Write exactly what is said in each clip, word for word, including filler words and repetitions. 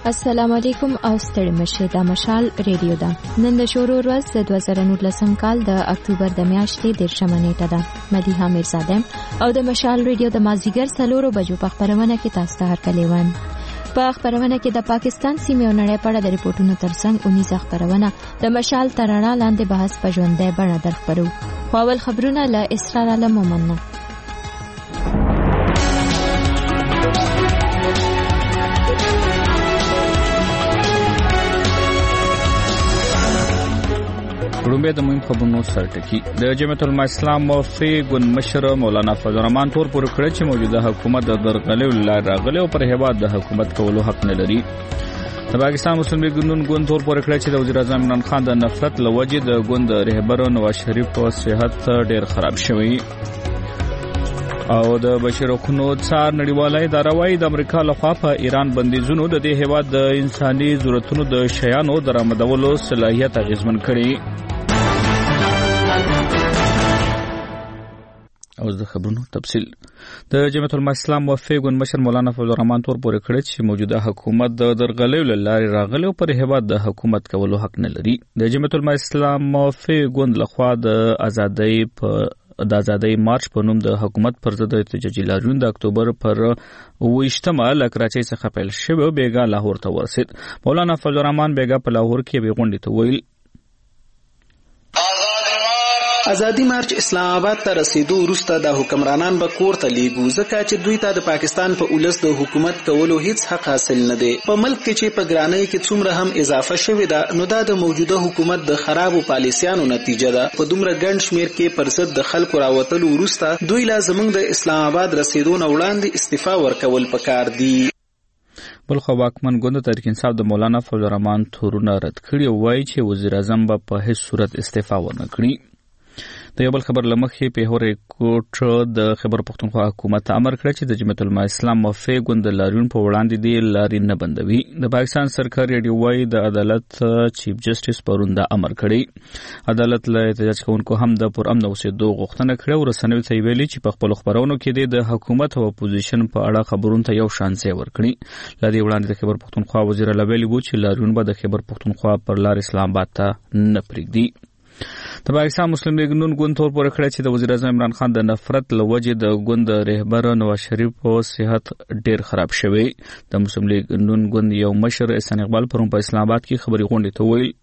السلام علیکم او ستړي مشه د مشال ریډیو ده. نن د شورو ورځ د دوه زره نولسم کال د اکتوبر د میاشتې دیرشمه نیټه ده. مدیحه میرزادم او د مشال ریډیو د مازیګر څلورو بجو په خبرونه کې تاسو ته هرکلی وان. په خبرونه کې د پاکستان سیمې او نړۍ په اړه د ریپورتونو ترڅنګ اونیزه خبرونه د مشال ترانه لاندې بحث په ژوندۍ بڼه درخبرو. خو اول خبرونه له اسرار عالم ومنه. رومبه د مهم خبرونو سرټکی د جمعیت العلماء اسلام موفي ګوند مشر مولانا فضل الرحمن تور پر کړ چې موجوده حکومت د درغلې لار راغلې او پر هیواد د حکومت کولو حق نه لري. د پاکستان مسلم لیگ ګوند تور پر کړ چې د وزیر اعظم عمران خان د نفرت لوجې د ګوند رهبر نواز شریف په صحت ډیر خراب شوی او د بشیر خونو څار نړیواله اداره وايي د امریکا لخوا په ایران بندیزونو د دې هیواد د انساني ضرورتونو د شیانو درآمدولو صلاحیت اغیزمن کړي. او د خبرونو تفصیل د جمعیت العلماء اسلام موفي ګوند مشر مولانا فضل الرحمن تور پورې کړی چې موجوده حکومت د درغلې لارې راغلی او پر هیواد د حکومت کولو حق نه لري. د جمعیت العلماء اسلام موفي ګوند لخوا د ازادۍ په د ازادۍ مارچ په نوم د حکومت پر ضد احتجاجي لاریون د اکتوبر پر ویشتمه له کراچۍ څخه پیل شوی او بیګا لاهور ته ورسید. مولانا فضل الرحمن بیګا په لاهور کې به غونډې ته ویل ازادي مارچ اسلام آباد ته رسیدو وروسته د حکمرانان به کور ته لیږو ځکه چې دوی ته د پاکستان په اولس د حکومت کولو هیڅ حق حاصل نه دی. په ملک کې چې په ګرانۍ کې څومره هم اضافه شوې ده نو دا د موجوده حکومت د خرابو پالیسیانو نتیجه ده. په دومره ګڼ شمیر کې پر ضد د خلکو راوتلو وروسته دوی لا زموږ د اسلام آباد رسیدو نه وړاندې استعفا ورکول پکار دي. بل خو واکمن ګوند تحریک انصاف د مولانا فضل الرحمن تورونه رد کړي او وایي چې وزیر اعظم به په هیڅ صورت استعفا ورنه کړي. د یو بل خبر لمخې په هورې کوټ د خبر پښتونخوا حکومت امر کړ چې د جمعیت العلماء اسلام موفي ګوند لاریون په وړاندې دی لارې نه بندوي. د پاکستان سرکار ریډیو وايي د عدالت چیف جسټس پرون دا امر کړی. عدالت له احتجاج کوونکو هم د پر امن اوسېدو غوښتنه کړې او رسنیو ته ویلي چې په خپل خبرونو کې د حکومت او اپوزیشن په اړه خبرونه ته یو شان ځای ورکړي. لدی وړاندې د خبر پښتونخوا وزیر لویلی وو چې لاریون به د خبر پښتونخوا پر لار اسلام آباد ته نه پرېږدي. د پاکستان مسلم لیگ ګوند تور پورې کړی چې د وزیر اعظم عمران خان د نفرت لوجې د ګوند رهبر نواز شریف په صحت ډیر خراب شوی. د مسلم لیگ ګوند یو مشر احسان اقبال پرون په اسلام آباد کې خبري غونډې ته ویل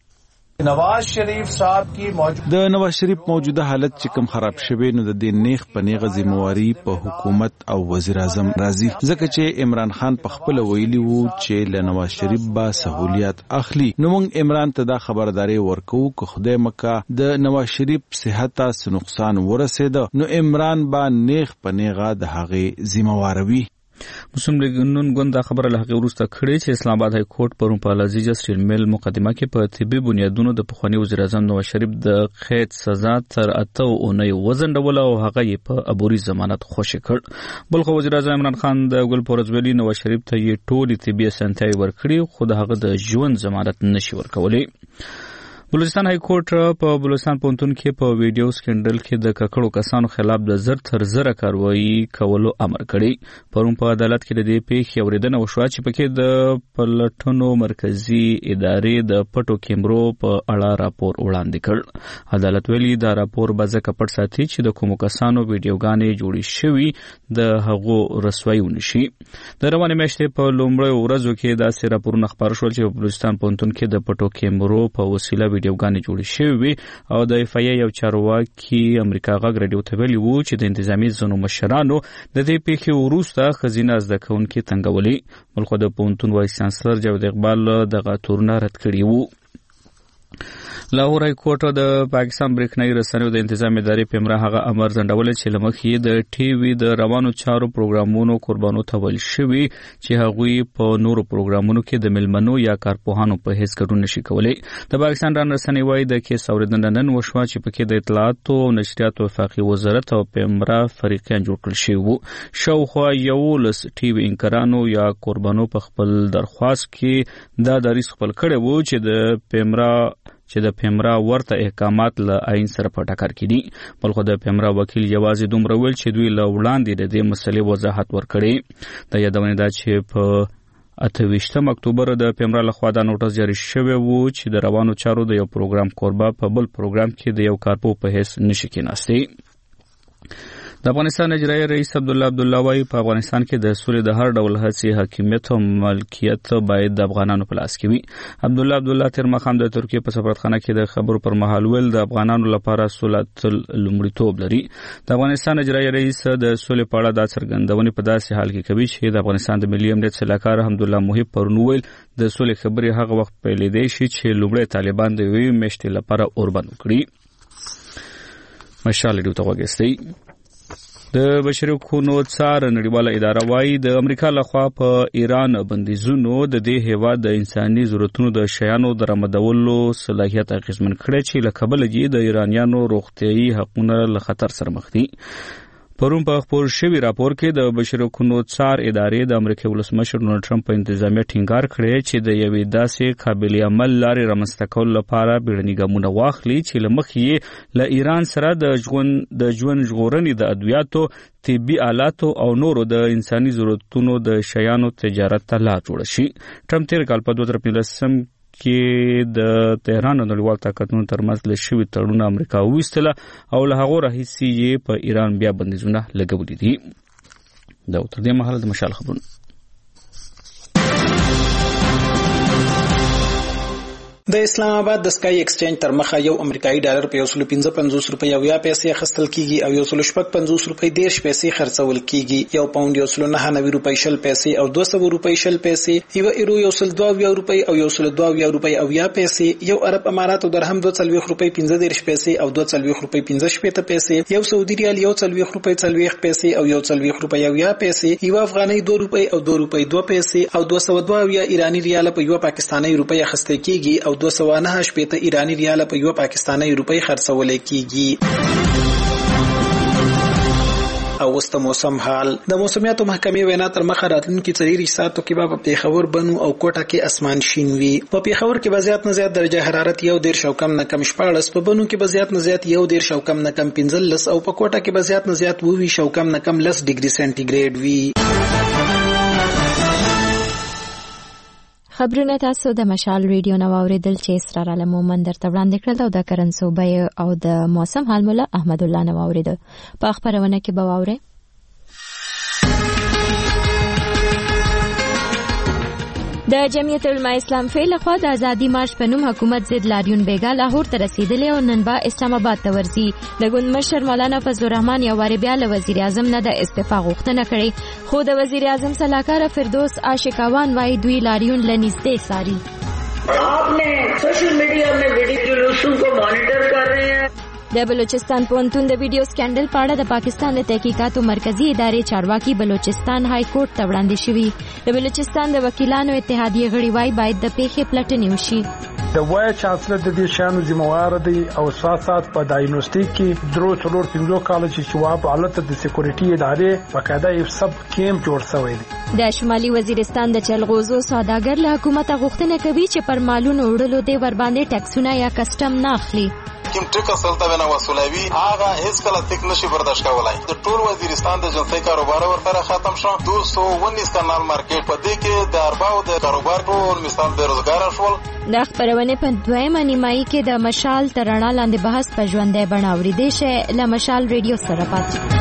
نواز شریف صاحب کی موجود د نواز شریف موجوده حالت چې کوم خراب شوی نو د دې نیغ په نیغه ذمہواری په حکومت او وزیر اعظم راځي ځکه چې عمران خان په خپل ویلي وو چې له نواز شریف با سہولیات اخلي. نو موږ عمران ته دا خبرداري ورکو چې خدای مکه د نواز شریف صحت ته نقصان ورسېده نو عمران با نیغ په نیغه د هغه ذمہواروي. مسلم لیگ ګوند دا خبره له هغه وروسته کړې چې اسلام آباد های کورټ پرون په لذیذ سټیل میل مقدمه کې په طبي بنیادونو د پخوانی وزیر اعظم نواز شریف د قید سزا تر اته اونۍ وزنډول او هغه یې په عبوري ضمانت خوشی کړ. بل خو وزیر اعظم عمران خان د ګل پورزویلی نواز شریف ته یې ټولې طبي اسانتیاوې ورکړي خو د هغه د ژوند ضمانت نشي ورکولی. بلوچستان های کورټ په بلوچستان پونتون کې په ویډیو سکینډل کې د ککړو کسانو خلاف د زر تر زره کاروایی کولو امر کړی. پرون په عدالت کې د دې پیښې اوریدنه وشوه چې پکې د پلټنو مرکزی ادارې د پټو کیمرو په اړه راپور وړاندې کړ. عدالت ویلي دا راپور به ځکه پټ ساتي چې د کومو کسانو ویډیوګانې جوړې شوي د هغو رسوایی ونشي. د روانې میاشتې په لومړیو ورځو کې داسې راپورونه خپاره شول چې په بلوچستان پونتون کې د پټو کیمرو په وسیله ویډیوګانې جوړې شوې او د اف ای یو چارواکي امریکا غږ رادیو ته ویلي وو چې د انتظامی ځینو مشرانو د دې پیښې وروسته ښځینه زده کوونکې تنګولې. بلخو د پوهنتون وایس چانسلر جاوید اقبال دغه تورونه رد کړي وو. لاهور های کورټ د پاکستان برېښنایي رسنیو د انتظام ادارې په امر هغه امر ځنډولې چې لمخې د ټي وي د روانو چارو پروګرامونو قربانو ته ویل شوی چې هغوی په نورو پروګرامونو کې د ملمنو یا کارپوهانو په هیڅ ګډون نشي کولی. د پاکستان رسنۍ وايي د کیس اوریدنه نن وشوه چې پکې د اطلاعاتو او نشریاتو وفاقي وزارت او پیمرا فریقین جوړ کړل شوي وو. شاوخوا یولس ټي وي انکرانو یا قربانو په خپل درخواست کې دا دریځ خپل کړی وو چې د پیمرا چې د پیمرا ورته احکامات له آئین سره په ټکر کې دي. بلخو د پیمرا وکیل یوازې دومره ویل چې دوی له وړاندې د دې مسلې وضاحت ورکړي. د یادونه ده چې په اته ویشتم اکتوبر د پیمرا لخوا د نوټس جاری شوی وو چې د روانو چارو د یو پروګرام کوربه په بل پروګرام کې د یو کارپو په هیڅ نشي کېناستي. د افغانستان اجرایي رئیس عبد الله عبد الله وايي په افغانستان کې د سولې د هر ډول هڅې حاکمیت او ملکیت باید د افغانانو په لاس کې وي. عبد الله عبد الله تیر مخام د ترکیه په سفارتخانه کې د خبرو پر مهال ویل د افغانانو لپاره سولت لومړیتوب لري. د افغانستان اجرایي رئیس د سولې په اړه د څرګندونې په داسې حال کې کوي چې د افغانستان د ملي امنیت سلاکار حمدالله محب پرون ویل د سولې خبرې هغه وخت پیلېدای شي چې لومړی طالبان د یوې میاشتې لپاره اوربند وکړي. مشال ډیو ته وګورئ. د بشري حقوقو څار نړیواله اداره وايي د امریکا لخوا په ایران بندیزونو د دې هیواد د انساني ضرورتونو د شیانو درآمدولو صلاحیت اغیزمن کړی چې له کبله یې د ایرانیانو روغتیايي حقونه له خطر سره مخ دي. پرون په خبر شوی راپور کې د بشري حقوقو څار ادارې د امریکا ولسمشر ډونالډ ټرمپ په انتظامیه ټینګار کړی چې د یوې داسې قابل عمل لارې رامنځته کولو لپاره بیړني ګامونه واخلي چې له مخې یې له ایران سره د ژوند د ژوند ژغورنې د ادویاتو، طبي آلاتو او نورو د انساني ضرورتونو د شیانو تجارت ته لار جوړه شي. ټرمپ تیر کال په دوه زره پنځلسم کې د تهران او نړیوال طاقتونو ترمنځ له شوي تړونونه امریکا وویستله او له هغو راهیسې یې په ایران بیا بندیزونه لګولي دي. دا تر دې مهاله د مشال خبرونه. د اسلام آباد د سکای ایکسچینج تر مخه یو امریکایي ډالر په یو سل پنځه پنځوس روپۍ او یا پیسې اخیستل کیږي او یو سل شپږ پنځوس روپۍ دیرش پیسې خرڅول کیږي. یو پاوند یو سل نهه نوي روپۍ شل پیسې او دوه سوه روپۍ شل پیسې، یو ایرو یو سل دوه اویا روپۍ او یو سل دوه اویا روپۍ او یا پیسې، یو عرب امارات درهم دوه څلوېښت روپۍ پنځه دېرش پیسې او دوه څلوېښت روپۍ پنځه شپېته پیسې، یو سعودي ریال یو څلوېښت روپۍ څلوېښت پیسې او یو څلوېښت روپۍ او یا پیسې، یو افغانۍ دوه روپۍ او دوه روپۍ دوه پیسې او دوه سوه دوه اویا ایراني ریال په یو پاکستاني روپۍ اخیستل کیږي او دوه سوه نهه شپېته ایرانی ریال په یو پاکستاني روپۍ خرڅول کیږي. او وسته موسم حال. د موسمیاتو محکمې وینا تر مخه راتلونکي څلور ساعتو کې به په پیښور، بنو او کوټه کې اسمان شین وي. په پیښور کې به زیات نه زیات درجه حرارت یو دېرش او کم نه کم شپاړس، په بنو کې به زیات نه زیات یو دېرش او کم نه کم پنځلس او په کوټه کې به زیات نه زیات اووه ویشت او کم نه کم لس ډیګري سانتي وي. خبرونه تاسو د مشال ریډیو نو اوریدل چې اسرار علمومن درته وړاندې کړل او د کرنسوبې او د موسم حال مولا احمد الله نو اوریدل. په خبرونه کې به واوري د جمعیت العلماء اسلام فعل خو د ازادي مارش په نوم حکومت ضد لاریون بیګا لاهور ته رسیدلی او نن با اسلام آباد ته ورځي. د ګوند مشر مولانا فضل الرحمن یو واری بیا له وزیر اعظم نه د استعفا غوښتنه کړې، خو د وزیر اعظم سلاکار فردوس عاشقاوان وايي دوی لاریون لنیزدې ساري. آپ نے سوشل میڈیا میں ویڈیو جلوسوں کو مانیٹر کر رہے ہیں. د بلوچستان پوهنتون د ویډیو سکینډل په اړه د پاکستان د تحقیقاتو مرکزی ادارې چارواکي بلوچستان های کورټ ته وړاندې شوي. د بلوچستان د وکیلانو اتحادیه غړي وايي باید د پیښې پلټنې وشي. د وای چانسلر د دې شانو ذمہوار دی او ساتھ په د یونیورسيټي کې درو څلور پنځو کال چې جواب حالت د سکیورټي ادارې باقاعده یو سب کیمپ جوړ شوی دی. د شمالي وزیرستان د چلغوزو سوداګر له حکومت غوښتنه کوي چې پر مالونو وړلو دی ور باندې ټیکسونه یا کسټم نه اخلي. کوم ټکا سلطه ونه وسولوي هغه هیڅ کله تک نشي برداشت کولای. د ټول وزیرستان د جنسي کاروبار ورته ختم شو. دوه سوه ونیس کانال مارکیټ په دې کې د ارباو د کاروبار ټول مثال بیروزګار شول. د خبرونه په دویمه نیمایي کې د مشال ترڼا لاندې بحث په ژوندې بڼه اوریدل شي. له مشال ریډیو سره پات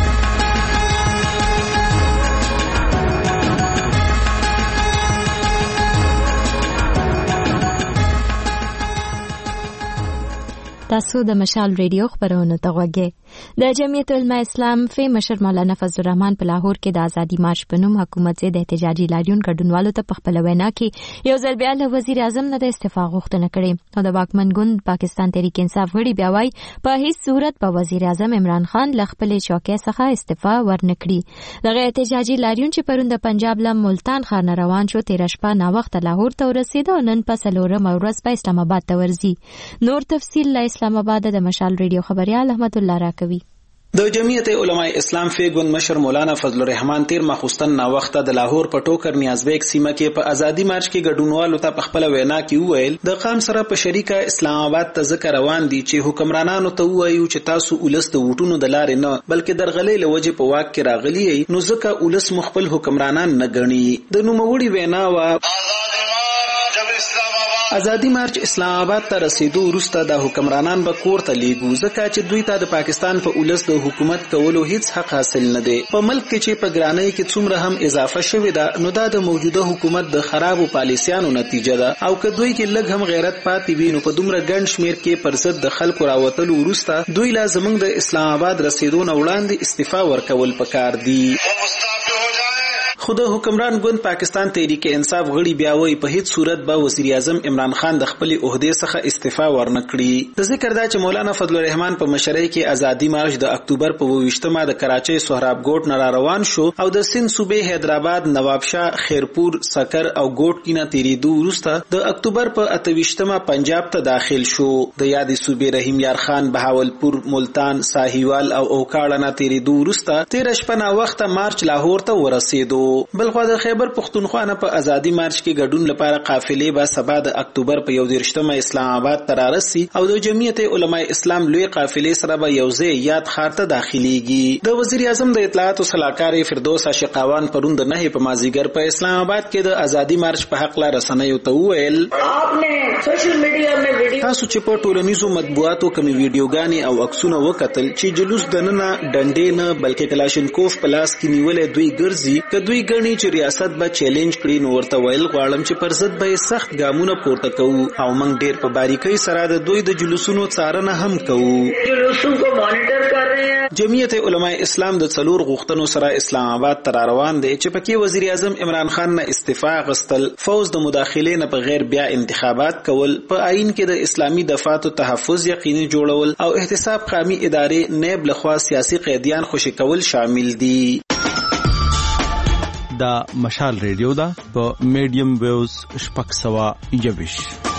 تاسو د مشال ریډیو خبرونه ته غوږی. د جمعیت العلماء اسلام فی مشر مولانا فضل الرحمن په لاهور کې د ازادي مارش په نوم حکومت ضد احتجاجي لاریون ګډونوالو ته په خپل وینا کې یو ځل بیا له وزیر اعظم نه د استعفا غوښتنه کړې او د واکمن ګوند پاکستان تحریک انصاف غړي بیا وايي په هیڅ صورت په وزیر اعظم عمران خان له خپل چوکۍ څخه استعفا ورنکړي. دغه احتجاجي لاریون چې پرون د پنجاب له ملتان ښار نه روان شو تیر شپه نا وخت لاهور ته ورسید او نن په څلورمه ورځ په اسلام آباد ته ورځي. نور تفصیل له اسلام آباد د مشال ریډیو خبريال احمد الله راکوي. د جمعیت علماء اسلام فیګون مشر مولانا فضل الرحمن تیر مخستن نا وخت د لاهور په ټوکر نیازبیک سیمه کې په ازادي مارچ کې ګډونوالو ته په خپل وینا کې وویل د قام سره په شریکه اسلام آباد ته ذکر روان دي چې حکمرانانو ته وایو چې تاسو ولس د وټونو د لارې نه بلکې درغلې لوجه په واک کې راغلي نو ځکه ولس مخبل حکمرانان نه ګڼي د نوموړي وینا وا ازادي مارچ اسلام آباد ته رسیدو وروسته د حکمرانان به کور ته لیږو ځکه چې دوی ته د پاکستان په ولس د حکومت کولو هیڅ حق حاصل نه دی په ملک کې چې په ګرانۍ کې څومره هم اضافه شوې ده نو دا د موجوده حکومت د خرابو پالیسیانو نتیجه ده او که دوی کې لږ هم غیرت پاتې وي نو په دومره ګڼ شمیر کې پر ضد د خلکو راوتلو وروسته دوی لا زموږ د اسلام آباد رسیدو نه وړاندې استعفا ورکول پکار دي خود حکمران ګوند پاکستان تحریک انصاف غړي بیا وایي په هیڅ صورت به وزیر اعظم عمران خان د خپل عہدې څخه استعفا ورنکړي د ذکر دا چې مولانا فضل الرحمن په مشرۍ کې ازادي مارچ د اکتوبر په ویشتمه د کراچۍ سهراب ګوټ نه روان شو او د سند صوبې حیدرآباد نوابشاه خیرپور سکر او ګوټ کې نه تیریدو وروسته د اکتوبر په اتویشتمه پنجاب ته داخل شو د یادې صوبې رحیم یار خان بهاولپور ملتان ساهیوال او اوکاړه نه تیریدو وروسته تیر شپه نا وخت مارچ لاهور ته ورسېدو بلخو د خیبر پختونخوا نه په ازادي مارچ کې ګډون لپاره قافلې به سبا د اکتوبر په یو دېرشمه اسلام آباد ته رارسي او د جمعیت علماء اسلام لوی قافلې سره به یو ځای یاد ښار ته داخليږي د وزیر اعظم د اطلاعات او سلاکار فردوس عاشقاوان پروند نه په مازیګر په اسلام آباد کې د ازادي مارچ په حق لا رسنیو ته وویل سوشل میډیا میں ویډیو تاسو چې په ټولنیزو مطبوعاتو کومې ویډیوګانې او عکسونه وکتل چې جلوس دننه ډنډې نه بلکې کلاشینکوف پلاس کې نیولې دوی ګرځي ک دوی ګڼي چې ریاست به چیلنج کړي نو ورته ویل غواړم چې پر ضد به سخت ګامونه پورته کوو او موږ ډېر په باریکۍ سره د دوی د جلوسونو څارنه هم کوو جلوسونو کو مانیټر کر رہے ہیں جمعیت علماء اسلام د څلور غوښتنو سره اسلام آباد ته روان دي چې پکې وزیر اعظم عمران خان نه استعفا غستل فوز د مداخلې نه په غیر بیا انتخابات کول په آئین کې د اسلامي دفاعت او تحفظ یقیني جوړول او احتساب قومي ادارې نیب لخوا سیاسي قیدیان خوشی کول شامل دي دا مشال ریډیو دا په میډیم ویوز شپږ سوه یوویش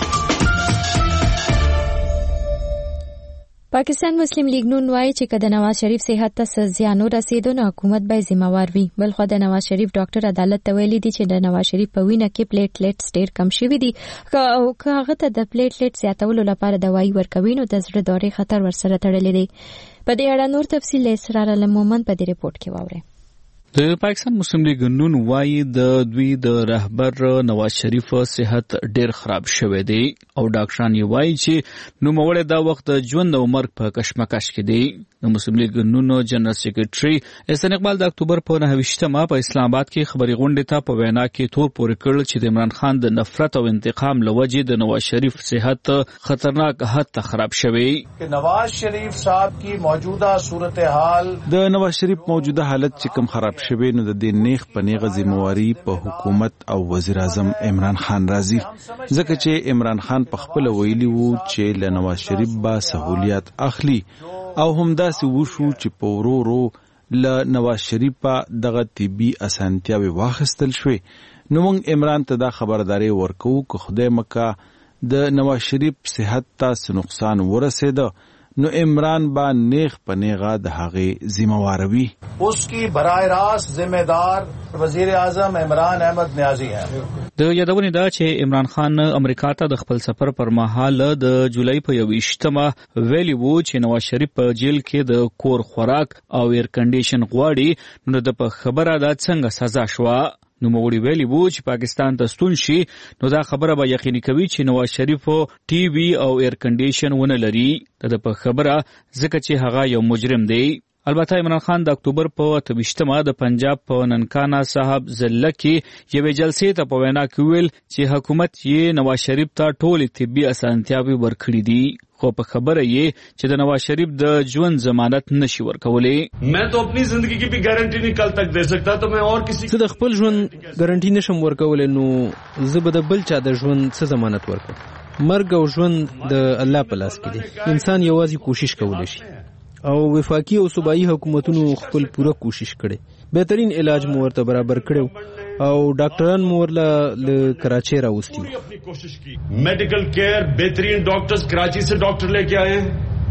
پاکستان مسلم لیگ نون وایي چې کله نواز شریف صحت ته زیان ورسېدو نو حکومت به ذمہوار وي بل خو د نواز شریف ډاکټر عدالت ته ویلي دي چې د نواز شریف په وینه کې پلیټلیټس ډېر کم شوي دي او که هغه ته د پلیټلیټ زیاتولو لپاره دوايي ورکوي نو د زړه دورې خطر ورسره تړلی دی په دې اړه نور تفصیل اسرار المومن په دې ریپورت کې واورئ د پاکستان مسلم لیگ نون وایي د دوی د رهبر نواز شریف صحت ډیر خراب شوی دی او ډاکټران یې وایي چې نوموړی دا وخت د ژوند او مرګ په کشمکش کې دی د مسلم لیگ نون جنرال سیکریټري احسان اقبال د اکتوبر په نهه په اسلام آباد کې خبري غونډې ته په وینا کې تور پورې کړل چې د عمران خان د نفرت او انتقام لوجې د نواز شریف صحت خطرناک حد ته خراب شوی کہ نواز شریف صاحب کی موجودہ صورتحال د نواز شریف موجوده حالت چې کوم خراب شوی نو د دې نیغ په نیغه ذمہواری په حکومت او وزیر اعظم عمران خان راځي ځکه چې عمران خان په خپل ویلي وو چې له نواز شریف با سہولیات اخلي او همداسې وشو چې په ورو ورو له نواز شریف په دغه طبي اسانتیاوي واخیستل شوې نو موږ عمران ته دا خبرداري ورکو که خدای مکه د نواز شریف صحت ته نقصان ورسېده نو عمران با نیغ په نیغه د هغې ذمہوار وي اس کی براہ راست ذمہ دار وزیر اعظم عمران احمد نیازی ہیں د یادونې دا چې عمران خان امریکا ته د خپل سفر پر مهال د جولای په یوویشتمه ویلي وو چې نواز شریف په جیل کې د کور خوراک او ایر کنډیشن غواړي نو د په خبره دا څنګه سزا شوه نو موږ ویلي وو چې پاکستان ته ستون شي نو دا خبره به یقیني کوي چې نواز شریف ټي وي او ایر کنډیشن ونه لري د په خبره ځکه چې هغه یو مجرم دی البته عمران خان د اکتوبر په اتویشتمه د پنجاب په ننکانا صاحب ضلع کې یوې جلسې ته په وینا کې ویل چې حکومت یې نواز شریف ته ټول طبي اسانتیاوي ورکړي دي خو په خبره یې چې د نواز شریف د ژوند ضمانت نشي ورکولی میں تو اپنی زندگی کی بھی گارنٹی نہیں کل تک دے سکتا تو میں اور کسی زه د خپل ژوند ګارنټي نشم ورکولی نو زه به د بل چا د ژوند څه ضمانت ورکړم مرګ او ژوند د الله په لاس کې دی انسان یوازې کوشش کولی شي او وفاقي او صوبایي حکومتونو خپل پوره کوشش کړي بهترین علاج مو ورته برابر کړو او ډاکټران مو ورله له کراچۍ راوستي میډیکل کیر بهترین ډاکټرز کراچۍ سے ډاکټر لیके آئے ہیں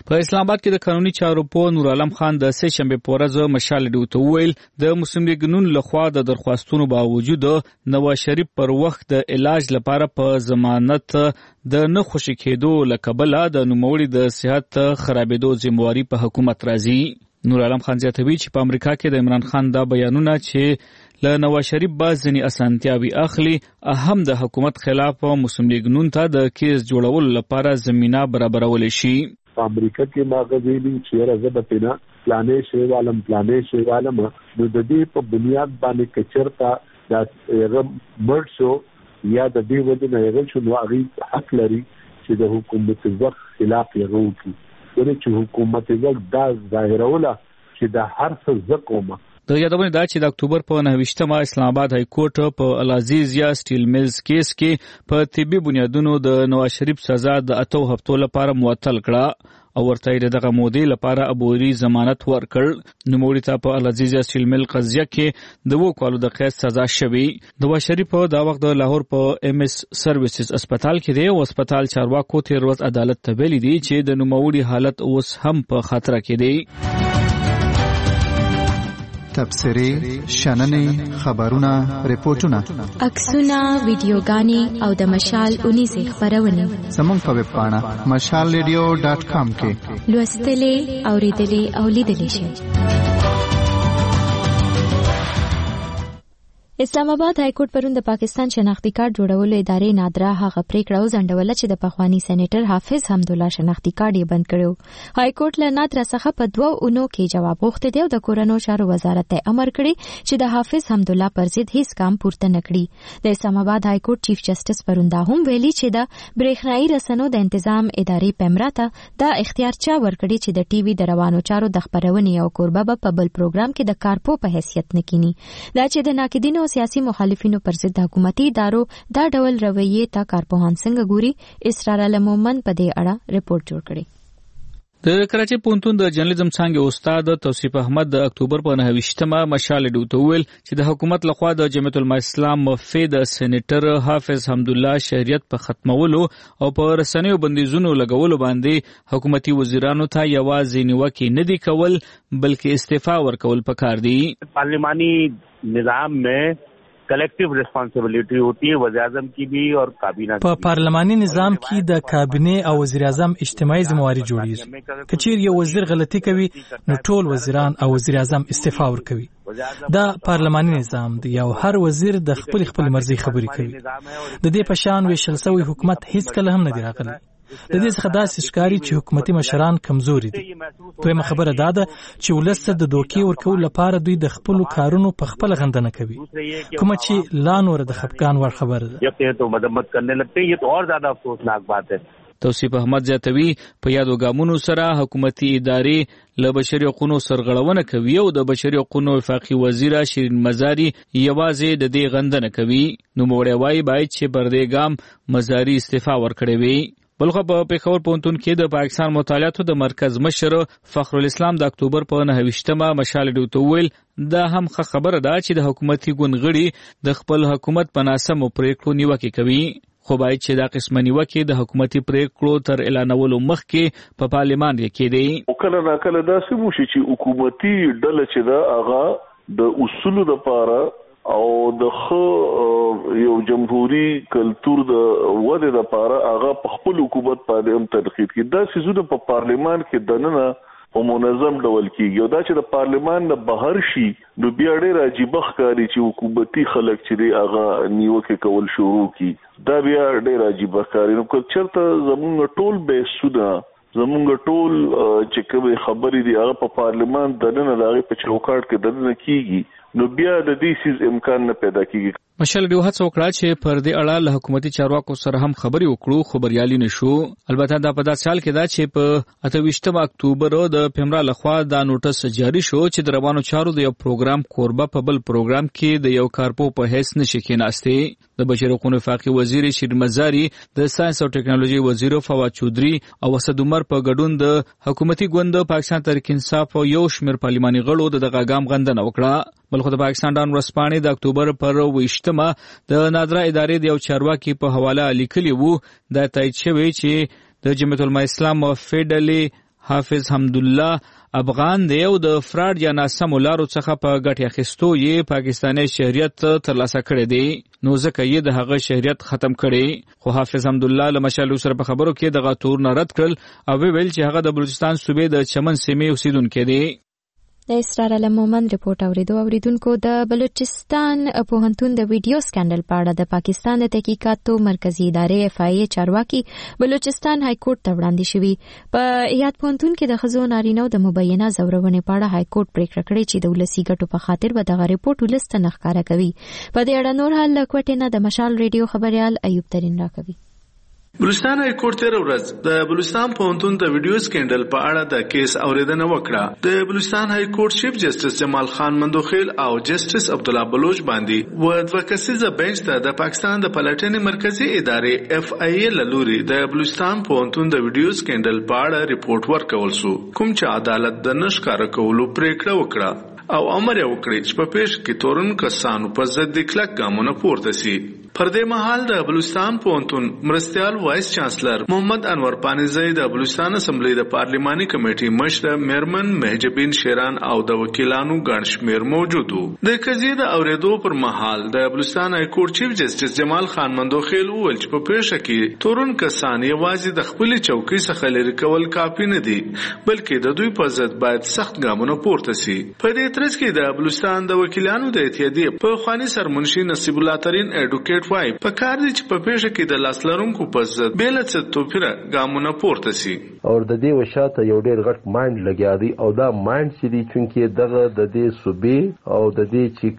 په اسلام آباد کې د قانوني چارو په نور عالم خان د سه شنبه په ورځ مشال ډیوته ویل د مسلم لیگ نون لخوا د درخواستونو باوجود نواز شریف پر وخت د علاج لپاره په ضمانت د نه خوشی کېدو لکبله د نوموړي د صحت خرابېدو ذمہواری په حکومت راځي. نور عالم خان زیاتوي چې په امریکا کې د عمران خان دا بیانونه چې له نواز شریف باز ځینې اسانتیاوي اخلي اهم د حکومت خلاف مسلم لیگ نون ته د کیس جوړولو لپاره زمينه برابرول شي. په امریکا کې ماغویلی چې راځه پینا پلانې شی عالم پلانې شی عالم نو د دې په بنیاد باندې کچرتا د مرد شو یا د دې وجه نه یې شو نو هغه حق لري چې د حکومت وخت خلاف یې وکړي ولې چې حکومت وخت دا ظاهروله چې د هر څه زکومه د یادونه دا چې د اکتوبر په نهه اسلام آباد های کورټ په العزیز یا سټیل میلز کیس کې په طبي بنیادونو د نواز شریف سزا د اتو هفتو لپاره معطل کړه او ورته یې دغه مودې لپاره عبوري ضمانت ورکړ. نوموړي ته په العزیز یا سټیل میل قضیه کې د وو کالو د قید سزا شوی. نواز شریف دا وخت د لاهور په ایم اس سرویسز هسپتال کې دی او هسپتال چارواکو تیر ورځ عدالت ته ویلي دي چې د نوموړي حالت اوس هم په خطر کې دی. تبصرې، شننې، خبرونه، ریپورتونه، عکسونه، ویډیوګانې او د مشال اونیزې خبرونه زموږ په ویب پاڼه مشال ریډیو ډاټ کام کې لوستلې، اوریدلې او لیدلې شئ. اسلام آباد های کورټ پرون د پاکستان شناختی کارت جوړولو ادارې نادره هغه پریکړه وځنډوله چې د پخوانی سېنیټر حافظ حمدالله شناختی کارت یې بند کړو. های کورټ له نادره څخه په دوه اونو کې جواب غوښته دی او د کورونو چارو وزارت ته امر کړی چې د حافظ حمدالله پر ضد هیڅ کام پورته نه کړي. د اسلام آباد های کورټ چیف جسټس پرون دا هم ویلي چې د برېښنايي رسنیو د تنظیم ادارې پیمرا ته دا اختیار چا ورکړي چې د ټي وي د روانو چارو د خبرونې او کوربه په بل پروګرام کې د کارپو په حیثیت نه کینی. دا چې د ناقدینو سیاسي مخالفینو پر ضد حکومتي ادارو دا ډول رویې ته کارپوهان څنګه ګوري؟ اسرار المومن په دې اړه رپورت جوړ کړی. د کراچي پونتون د جرنالیزم څانګې استاد توصیف احمد د اکتوبر په نهه مشال ډیوته ویل چې د حکومت لخوا د جمعیت العلماء اسلام مفید سېنیټر حافظ حمدالله شهریت په ختمولو او په رسنیو بندیزونو لګولو باندې حکومتي وزیرانو ته یوازې نیوکې نه دي کول بلکې استعفا ورکول پکار دي. پارلیمانی نظام में collective responsibility होती है वज़ीर आज़म की भी और काबीना की. په پارلماني نظام کې د کابینه او وزیر اعظم اجتماعي ذمہواری جوړیږي. کچیر یو وزیر غلطي کوي نو ټول وزیران او وزیر اعظم استعفا ورکوي. دا پارلماني نظام دی او هر وزیر د خپل خپل مرزي خبري کوي. د دې په شان ویشل سوی حکومت هیڅ کله هم نه دی راغلی. د دې څخه داسې ښکاري چې حکومتي مشران کمزوري دي. دویمه خبره دا ده چې ولس ته د دوکې ورکولو لپاره دوی د خپلو کارونو په خپله غندنه کوي، کومه چې لا نوره د خفګان وړ خبره ده. توصیف احمد زیاتوي په یادو ګامونو سره حکومتي ادارې له بشري حقوقو سرغړونه کوي او د بشري حقوقو وفاقي وزیر شیرین مزاری یوازې د دې غندنه کوي. نو موړی وایي باید چې پر دې ګام مزاری استعفا ورکړي وي. بلخو په پیښور پونتون کې د پاکستان مطالعاتو د مرکز مشر فخر الاسلام د اکتوبر په نهه مشال ډیوته ویل دا هم ښه خبره ده چې د حکومتي ګوند غړي د خپل حکومت په ناسمو پریکړو نیوکې کوي، خو باید چې دا قسمه نیوکې د حکومتي پریکړو تر اعلانولو مخکې په پارلمان کې کېدی. کله نا کله داسې وشي چې حکومتي ډله چې دا هغه د اصولو لپاره او د خو یو جمهوریت کلچر د وده لپاره هغه په خپل حکومت باندې هم تنقید کوي. دا سيزونه په پارلمان کې دننه په منظم ډول کېږي او دا چې د پارلمان نه بهر شي نو بیا ډېر عجیب ښکاري چې حکومتي خلک چې هغه نیوکه کول شروع کړي. دا بیا ډېر عجیب ښکاري. نو چېرته زموږ ټول به سوده زموږ ټول چې کوم خبرې دي هغه په پارلمان دننه دغه په چوکاټ کې دننه کېږي نو بیا د دې سیز امکان نه پیدا کیږي. مشال ډیو هڅه وکړه چې پر دې اړه له حکومتي چارواکو سره هم خبري وکړو خو بریالي نشو. البته دا په داسې حال کې دا چې په اته اکتوبر د پیمرا لخوا دا نوټس جاری شو چې د روانو چارو د یو پروګرام کوربه په بل پروګرام کې د یو کارپو په هیڅ نشي کېناستي. د بشري حقوقو وفاقي وزیر شیرین مزاری، د ساينس او ټکنالوژي وزیر فواد چودري او اسد عمر په ګډون د حکومتي ګوند پاکستان تحریک انصاف او یو شمېر پارلماني غړو د دغه ګام غندنه وکړه. بلخو د پاکستان ډان ورسپانې د اکتوبر پر ویشتمه د نادره ادارې د یو چارواکي په حواله لیکلی وو دا تایید شوی چې د جمعیت العلماء اسلام فیډرالي حافظ حمدالله افغان دی او د فراډ یا ناسمو لارو څخه په ګټه اخیستو یې پاکستاني شهریت ترلاسه کړی دی، نو ځکه یې د هغه شهریت ختم کړي. خو حافظ حمدالله له مشال سره په خبرو کې دغه تورونه رد کړل او ویل چې هغه د بلوچستان صوبې د چمن سیمې اوسیدونکی دی. د اسرار علم مومند رپورټ اوریدو اوریدونکو د بلوچستان پوهنتون د ویډیو سکینډل په اړه د پاکستان د تحقیقاتو مرکزی ادارې اف آی ای چارواکي بلوچستان های کورټ ته وړاندې شوی. په یاد پوهنتون کې د ښځو نارینهو د مبینه ځورونې په اړه های کورټ پریکړه کړې چې د ولسي ګټو په خاطر به دغه رپورټ ولس ته نښکاره کوي. په دې اړه نور حال له کوټې نه د مشال ریډیو خبريال ایوب ترین راکوي. بلوچستان های کورټ تیر ورځ د بلوچستان پوهنتون د ویډیو سکینډل په اړه د کیس اوریدنه وکړه. د بلوچستان های کورټ چیف جسټس جمال خان مندوخیل او جسټس عبد الله بلوچ باندې و د وکسیزه بنچ ته د پاکستان د پلټنې مرکزی ادارې اف آی ای لوري د بلوچستان پوهنتون د ویډیو سکینډل په اړه ریپورت ورکول شو، کوم چې عدالت د نشکاره کولو پریکړه وکړه او امر یې وکړ چې په پیښ کې تورن کسانو په ضد کلک ګامونه پورته شي. پر دې مهال د بلوچستان پوهنتون مرستيال وایس چانسلر محمد انور پانیزی د بلوچستان اسمبلی د پارلیماني کمیټې مشر میرمن مهجبین شیران او د وکیلانو ګڼ شمیر موجود وو. د قضیې د اوریدو پر مهال د بلوچستان های کورټ چیف جسټس جمال خان مندوخیل وویل چې په پیښه کې تورن کسان یوازې د خپل چوکۍ څخه لري کول کافي نه دي، بلکې د دوی په ضد باید سخت ګامونه پورته شي. په دې ترڅ کې د بلوچستان د وکیلانو د اتحادیې په خواني سرمنشي نصیب الله ترین اډوکیټ وای په کار دي چې په پیښه کې د لاسلرونکو په ضد بیل څه توپیره ګامونه پورته شي. او د دې وشاته یو ډېر غټ مایند لګیا دی او دا مایند چې دی چې دغه د دې صوبې او د دې چې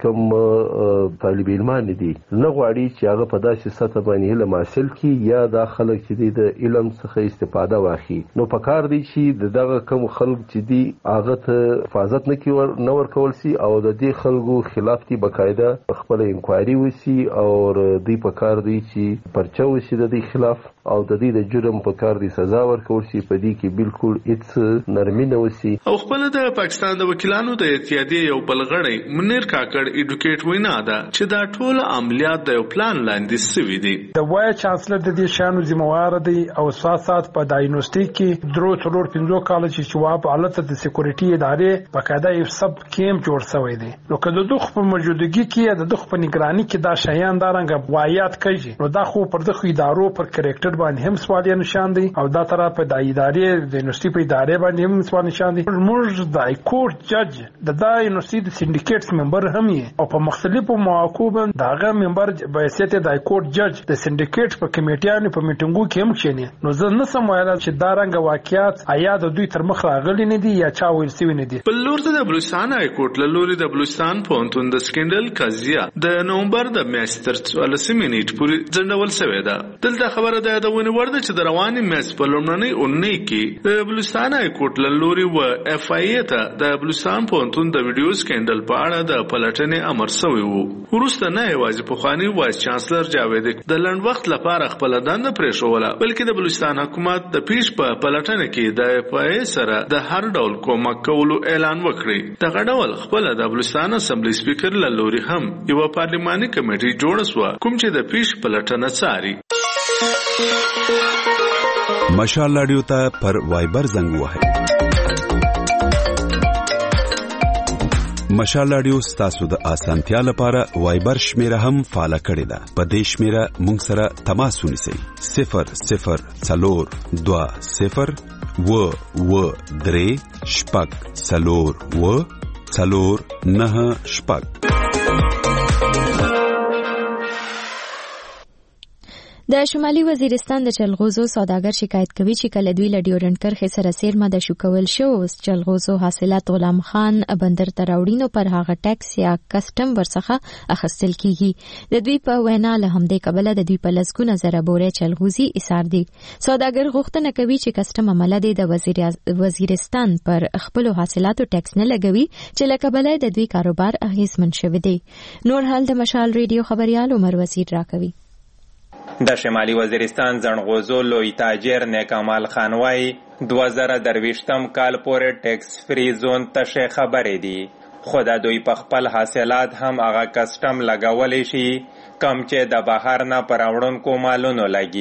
کوم طالب علمان دي نه غواړي چې هغه په داسې سطح باندې علم حاصل کړي یا دا خلک چې دی د علم څخه استفاده واخلي. نو په کار دی چې دغه کوم خلک چې دی هغه ته حفاظت نه کیور نه ورکول شي او د دې خلکو خلاف دی بقاعده خپل انکوایري وشي او دوی په کار دی چې پرچا وشي د دې خلاف او د دې د جرم په کار دی سزا ورکول شي. په دې کې بالکل هیڅ نرمي نه وشي. او خپل د پاکستان د وکیلانو د اتحادیې یو بلغړی منیر کاکړ اډوکیټ وینا ده چې دا ټول عملیات د یو پلان لاندې سوي دي. د وای چانسلر د دې شانو ذمہوار دی او ساسات په د یونیورسيټي کې درو څلور پنځو کال چې جواب حالت د سکیورټي ادارې بقاعده یو سب کیمپ جوړ شوی دی. نو کله د خپل موجودګي کې د خپل نگرانی کې دا شیان دارنګ وایات کوي، نو دا خو پر دغه ادارو پر کریکټر باندې هم سوالیا نشان دي او دا طرف په د ادارې د یونیورسيټي په ادارې باندې هم سوال نشان دي. موږ د های کورټ جج د دا یونیورسيټي د سندیکیټس ممبر هم یې او په مختلفو مواقعو باندې داغه ممبر به سیته د های کورټ جج د سندیکیټ په کمیټیانو په میټینګو کې هم کېنی. نو زه نه سم وایل چې دا رنګ واقعیت آیا د دوی تر مخ راغلي نه دي یا چا ویل سوي نه دي. په لور د بلوچستان های کورټ له لوري د بلوچستان پوهنتون د سکینډل قضیه د نومبر د میاشتې تر څوارلسمې نیټې پورې ځنډول شوې ده. دلته خبره ده د ونې ورده چې د رواني میاشتې په لومړنۍ اونۍ کې د بلوچستان های کورټ له لوري و اف آی ای ته د بلوچستان پوهنتون د ویډیو سکینډل په اړه د پلټنې امر شوی وو. وروسته نه یوازې پخواني وایس چانسلر جاوید د لنډ وخت لپاره خپل دنده پرېښوله، بلکې د بلوچستان حکومت د پیښ په پلټنه کې د اف آی ای سره د هر ډول کومک کولو اعلان وکړي. دغه ډول خپل د بلوچستان اسمبلی سپیکر له لوري هم یو پارلیماني کمیټه جوړه شوه کوم چې د پیښ پلټنه څاري. مشال رادیو ته پر وایبر زنګ وهئ. مشال رادیو ستاسو د اسانتیا لپاره وایبر شمیره هم فعال کړی ده. په دې شمیره مونږ سره تماس ونیسئ. صفر صفر څلور دوه صفر و و درې شپږ څلور و څلور نه شپږ. د شمالي وزیرستان د چلغوزو سوداګر شکایت کوي چې کله دوی له ډیورنډ کرښې سره سیرمه د شو کول شو چلغوزو حاصلات غلام خان بندر ته راوړي نو پر هغه ټیکس یا کسټم ورڅخه اخیستل کیږي. د دوی په وینا له همدې کبله د دوی په لسګونه زره بورې چلغوزي ایثار دي. سوداګر غوښتنه کوي چې کسټم عمله دي د وزیر وزیرستان پر خپل حاصلاتو ټیکس نه لګوي چې له کبله د دوی کاروبار اغیزمن شوی دی. نور حال د مشال ریډیو خبريال عمر وزیر راکوي. د شمالي وزیرستان زنغوزو لوی تاجر نیکامال خان وای دوه زره درویشتم کال پورې ټیکس فری زون ته خبرې دي، خو د دوی په خپل حاصلات هم هغه کسټم لګولی شي کم چې د بهر نه پر راوړونکو مالونو لګي.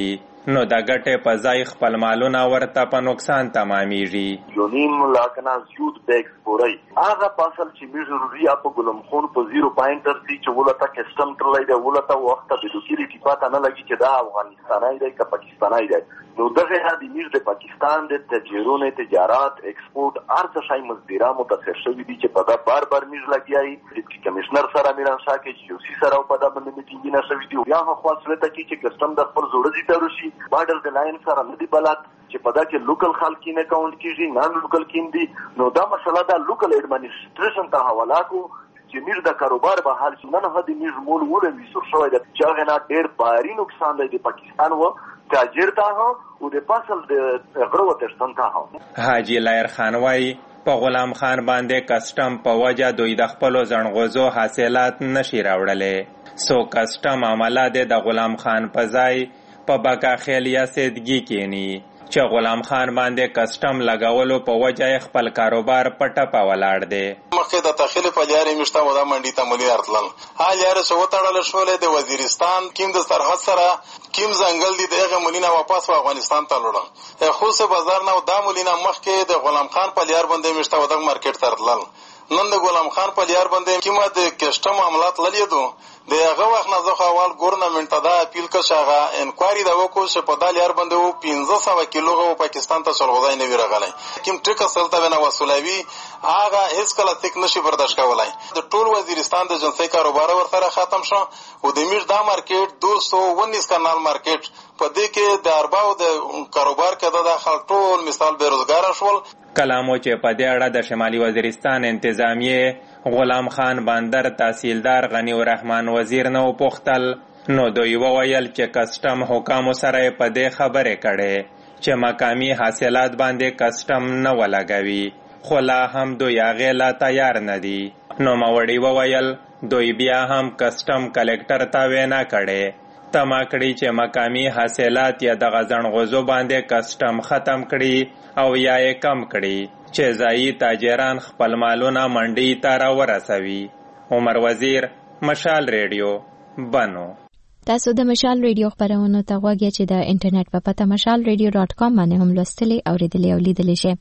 نو د ګټې په ځای خپل مالونه ورته په نقصان تمامیږي. یو نیم لاکنا زیود د ایکسپوري هغه پاسل چې می ضروري په ګلم خون په زیرو پوینټر سي چې ولته کسٹم ترلای دی ولته وخت د دوکیری پاته نه لګي چې دا افغانستاني دی که پاکستاني دی. نو دغه هدي میر د پاکستان د تجارت تجارت ایکسپورت ارڅ شای مزدورا متاثر شوی دي چې په دا بار بار میر لګیای چې کمشنر سره میران شاکه چې یو سی سره په دا باندې میټینګ نه شوی دی. یا خو خاص وته چې کسٹم د خپل زوړ دي تر شي بارډر د لاین سره نه دی بلات چې په دا کې لوکل خلک نه اکاونټ کیږي نان لوکل کیندي. نو دا مسله دا لوکل ایڈمنسټریشن ته حواله کو چې میر د کاروبار به حال شي نه هدي میر مول ولې سر شوی د چې هغه نه ډیر باري نقصان دی د پاکستان و تاجر ته او د فصل د غړو ترڅنګ ته. حاجی لایر خان وايي په غلام خان باندې کسٹم په وجه دوی د خپل ځنغوزو حاصلات نشي راوړلې. سو کسٹم عمله د غلام خان په ځای په بقا خیل یا سیدګي کینی چې غلام خان باندې کسٹم لګاولو په وجه خپل کاروبار پټه په ولاړ دی. مخکې د تخیل په جاري مشته ودا منډي ته ملي ارتلل حال یاره شو تړل شولې د وزیرستان کیم د سرحد سره کیم ځنګل دی دغه ملینا واپس و افغانستان ته لوړل خو سه بازار نه د ملینا مخکې د غلام خان په لیار باندې مشته ودا مارکیټ ته ارتلل. نن د غلام خان په لیار باندې کیمه د کسٹم عملات للیدو د هغه وخت نه ځخه اول ګورنمنت ته دا اپیل کښغه انکوایری دا وکړو چې په دال یار باندې و پنځه سوه کیلو غو پاکستان ته چلغځای نه ویرغلای کیم ټیک اصل ته نه وسولوي هغه هیڅ کله تک نشي برداشت کولای. د ټول وزیرستان د جنسي کاروبار ورته ختم شو او د میر دا مارکیټ دو سو ونیس کانال مارکیټ په دې کې د ارباو د کاروبار کې د خلک ټول مثال بیروزګار شول. کلامو چې په دې اړه د شمالي وزیرستان انتظامیه غلام خان بندر تحصیلدار غنی الرحمن وزیر نو پختل نو دوی وویل چې کسٹم حکام سره په دې خبره کړي چې مقامی حاصلات باندې کسٹم نه ولګوي خو لا هم دوی هغه لا تیار نه دي. نو ماوړي وویل دوی بیا هم کسٹم کلکټر ته وینا کړي تما کړي چې مقامی حاصلات یا د غزن غوزو باندې کسٹم ختم کړي او یا یې کم کړي چې ځایي تاجران خپل مالونه منډي ته راورسوي. عمر وزیر، مشال ریډیو، بنو. تاسو د مشال ریډیو خبرونه ته غواړئ چې د انټرنیټ په پته مشال ریډیو ډاټ کام باندې هم لوستلی او ریډلی او لیدلی شئ.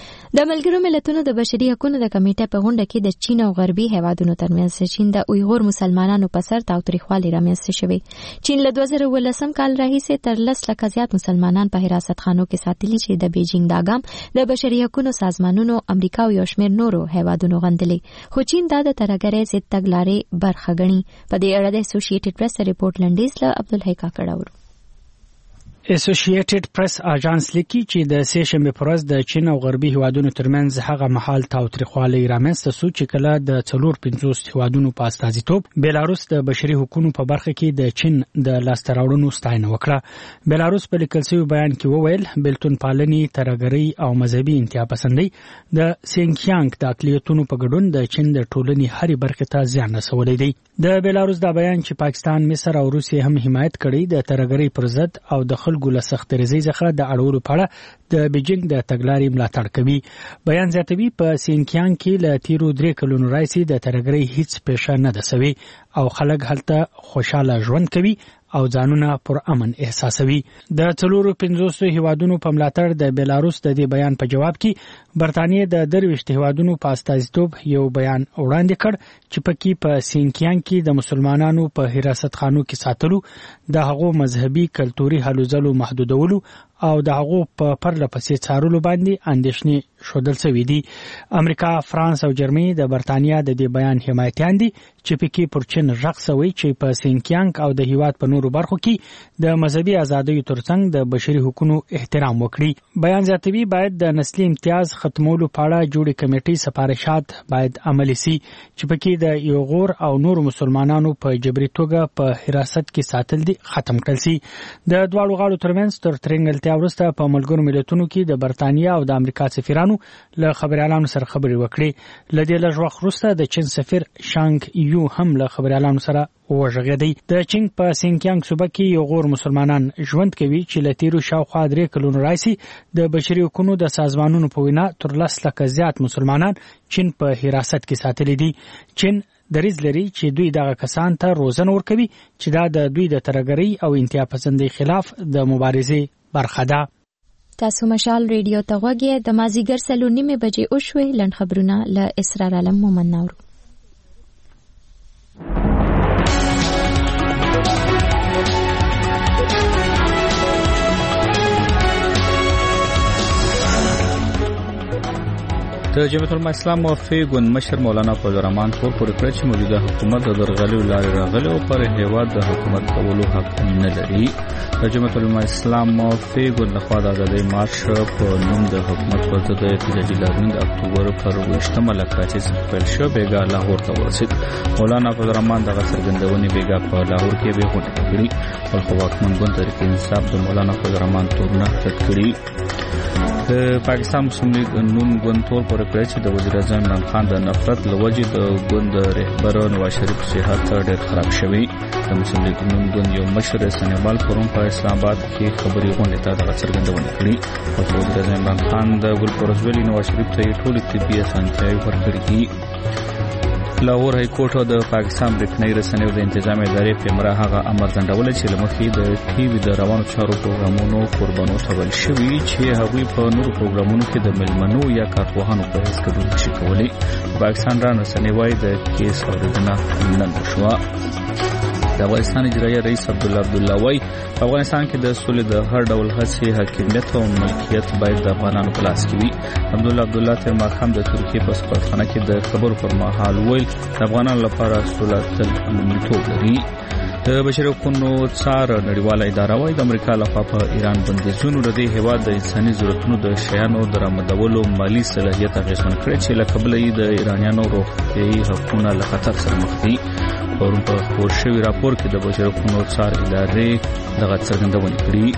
د ملګرو ملتونو د بشري حقوقو د کمیټې په غونډه کې د چین او غربي هیوادونو ترمنځ چین د اویغور مسلمانانو په سر تاوتریخوالي رامنځته شوی. چین له دوه زره اوولسم کال راهیسې تر لس لکه زیات مسلمانان په حراست خانو کې ساتلي چې د بیجینګ دا ګام د بشري حقوقو سازمانونو امریکا او یو شمېر نورو هیوادونو غندلي خو چین دا د ترهګرۍ ضد تګلارې برخه ګڼي. په دې اړه د اسوسییټډ پریس ریپورت لنډیز له عبدالحی کاکړ. اسوسییټډ پریس اژانس لیکي چې د سه شنبه پر ورځ د چین او غربي هیوادونو ترمنځ هغه محل تاوتریخوالی رامنځته شو چې کله د څلور پنځوس هیوادونو په استازیتوب بیلاروس د بشري حقوقو په برخه کې د چین د لاسته راوړنو ستاینه وکړه. بیلاروس په لیکل شوی بیان کې وویل بلتون پالني ترهګرۍ او مذهبي انتها پسندۍ د سینکیانګ د اقلیتونو په ګډون د چین د ټولنې هرې برخې ته زیان رسولی دی. د بیلاروس دا بیان چې پاکستان، مصر او روسیې هم حمایت کړي د ترهګرۍ پر ضد او د خلکو له سخترزۍ څخه د اړولو په اړه د بیجینګ د تګلارې ملاتړ کوي. بیان زیاتوي په سینکیانګ کې له تیرو درې کلونو راهیسې د ترهګرۍ هیڅ پیښه نه ده سوې او خلک هلته خوشاله ژوند کوي او ځانونه پر امن احساسوي. د څلورو پنځوسو هیوادونو په ملاتړ د بیلاروس د دې بیان په جواب کې برتانیې د درویشت هیوادونو په استازیتوب یو بیان وړاندې کړ چې پکې په سینکیانګ کې د مسلمانانو په حراست خانو کې ساتلو، د هغو مذهبي کلتوري هلو ځلو محدودولو او د هغو په پرله پسې څارلو باندې اندېښنې ښودل شوي دي. امریکا، فرانس او جرمني د برتانیا د دې بیان حمایتیان دي چې پکې پر چین غږ شوی چې په سینکیانګ او د هیواد په نورو برخو کې د مذهبي ازادیو ترڅنګ د بشري حقوقو احترام وکړي. بیان زیاتوي باید د نسلي امتیاز ختمولو په اړه جوړې کمیټې سفارشات باید عملي سي چې پکې د یوغور او نورو مسلمانانو په جبري توګه په حراست کې ساتل دي ختم کړل سي. د دواړو غاړو ترمنځ تر ترنګلتیا وروسته په ملګرو ملتونو کې د برتانیا او د امریکا سفیرانو له خبريالانو سره خبرې وکړي. له دې لږ وخت وروسته د چین سفیر شانګ یو هم له خبريالانو سره وژغېدی. د چین په سینکیانګ صوبه کې یو غور مسلمانان ژوند کوي چې له تیرو شاوخوا درې کلونو راهیسې د بشري حقوقو د سازمانونو په وینا تر لس لکه زیات مسلمانان چین په حراست کې ساتلي دي. چین دریځ لري چې دوی دغه کسان ته روزنه ورکوي چې دا د دوی د ترګرۍ او انتها پسندۍ خلاف د مبارزې برخه ده. تاسو مشال ریډیو ته غوږی د مازیګر سلو نیمه بجې او شوي لنډ خبرونه له اسرار علم مومن نورو. د جمعیت العلماء اسلام موافق ګوند مشر مولانا فضل الرحمن خور پر کړ چې موجوده حکومت د درغلي لارې راغلي او پر هیواد د حکومت کولو حق نه لري. د جمعیت العلماء اسلام موافق ګوند لخوا د آزادۍ مارش په نوم د حکومت پر ضد احتجاجي لاریون د اکتوبر پر ویشتمه له کراچۍ څخه پیل شو بیګا لاهور ته ورسید. مولانا فضل الرحمن دغه څرګندونې بیګا په لاهور کې به غونډه کړې او خو واکمن ګوند تحریک انصاف د مولانا فضل الرحمن تورونه رد کړي. د پاکستان مسلم لیگ نون ګوند تور پر کړی چې د وزیر اعظم عمران خان د نفرت لوجې د ګوند رهبر نواز شریف صحت ډېر خراب شوی. د مسلم لیگ نون ګوند یو مشر سنیبال فورم په اسلام آباد کې خبري غونډه ته د څرګندونه کړې او وزیر اعظم عمران خان د ګل پروزویلی نواز شریف ته ټول طبي اسانتیاوي ورکړي. لاهور های کورټ د پاکستان برېښنایي رسنیو د انتظامی ادارې په مرا هغه امر ځنډول چې لمخې د ټي وي د روانو چارو پروګرامونو قربانو تبل شوي چې هغوی په نورو پروګرامونو کې د ملمنو یا کارپوهانو په حیث ګډون نشي کولی. پاکستان را رسنۍ وایي د کیس اورېدنه نن وشوه. د افغانستان اجرایي رئیس عبدالله عبدالله وایي په افغانستان کې د سولې د هر ډول هڅې حاکمیت او ملکیت باید د افغانانو په لاس کې وي. عبدالله عبدالله تر ماښام د ترکیې په سفارتخانه کې د خبرو پر مهال ویل د افغانانو لپاره سوله تل لومړیتوب لري. د بشري حقوقو څار نړیواله اداره وایي د امریکا لخوا په ایران بندیزونو د دې هیواد د انساني ضرورتونو د شیانو درآمدولو مالی صلاحیت اغېزمن کړی چې له کبله یې د ایرانیانو روغتیایي حقونه له خطر سره مخ دي. پرون په خپور شوي راپور کې د بشري حقوقو څار ادارې دغه څرګندونه کړې.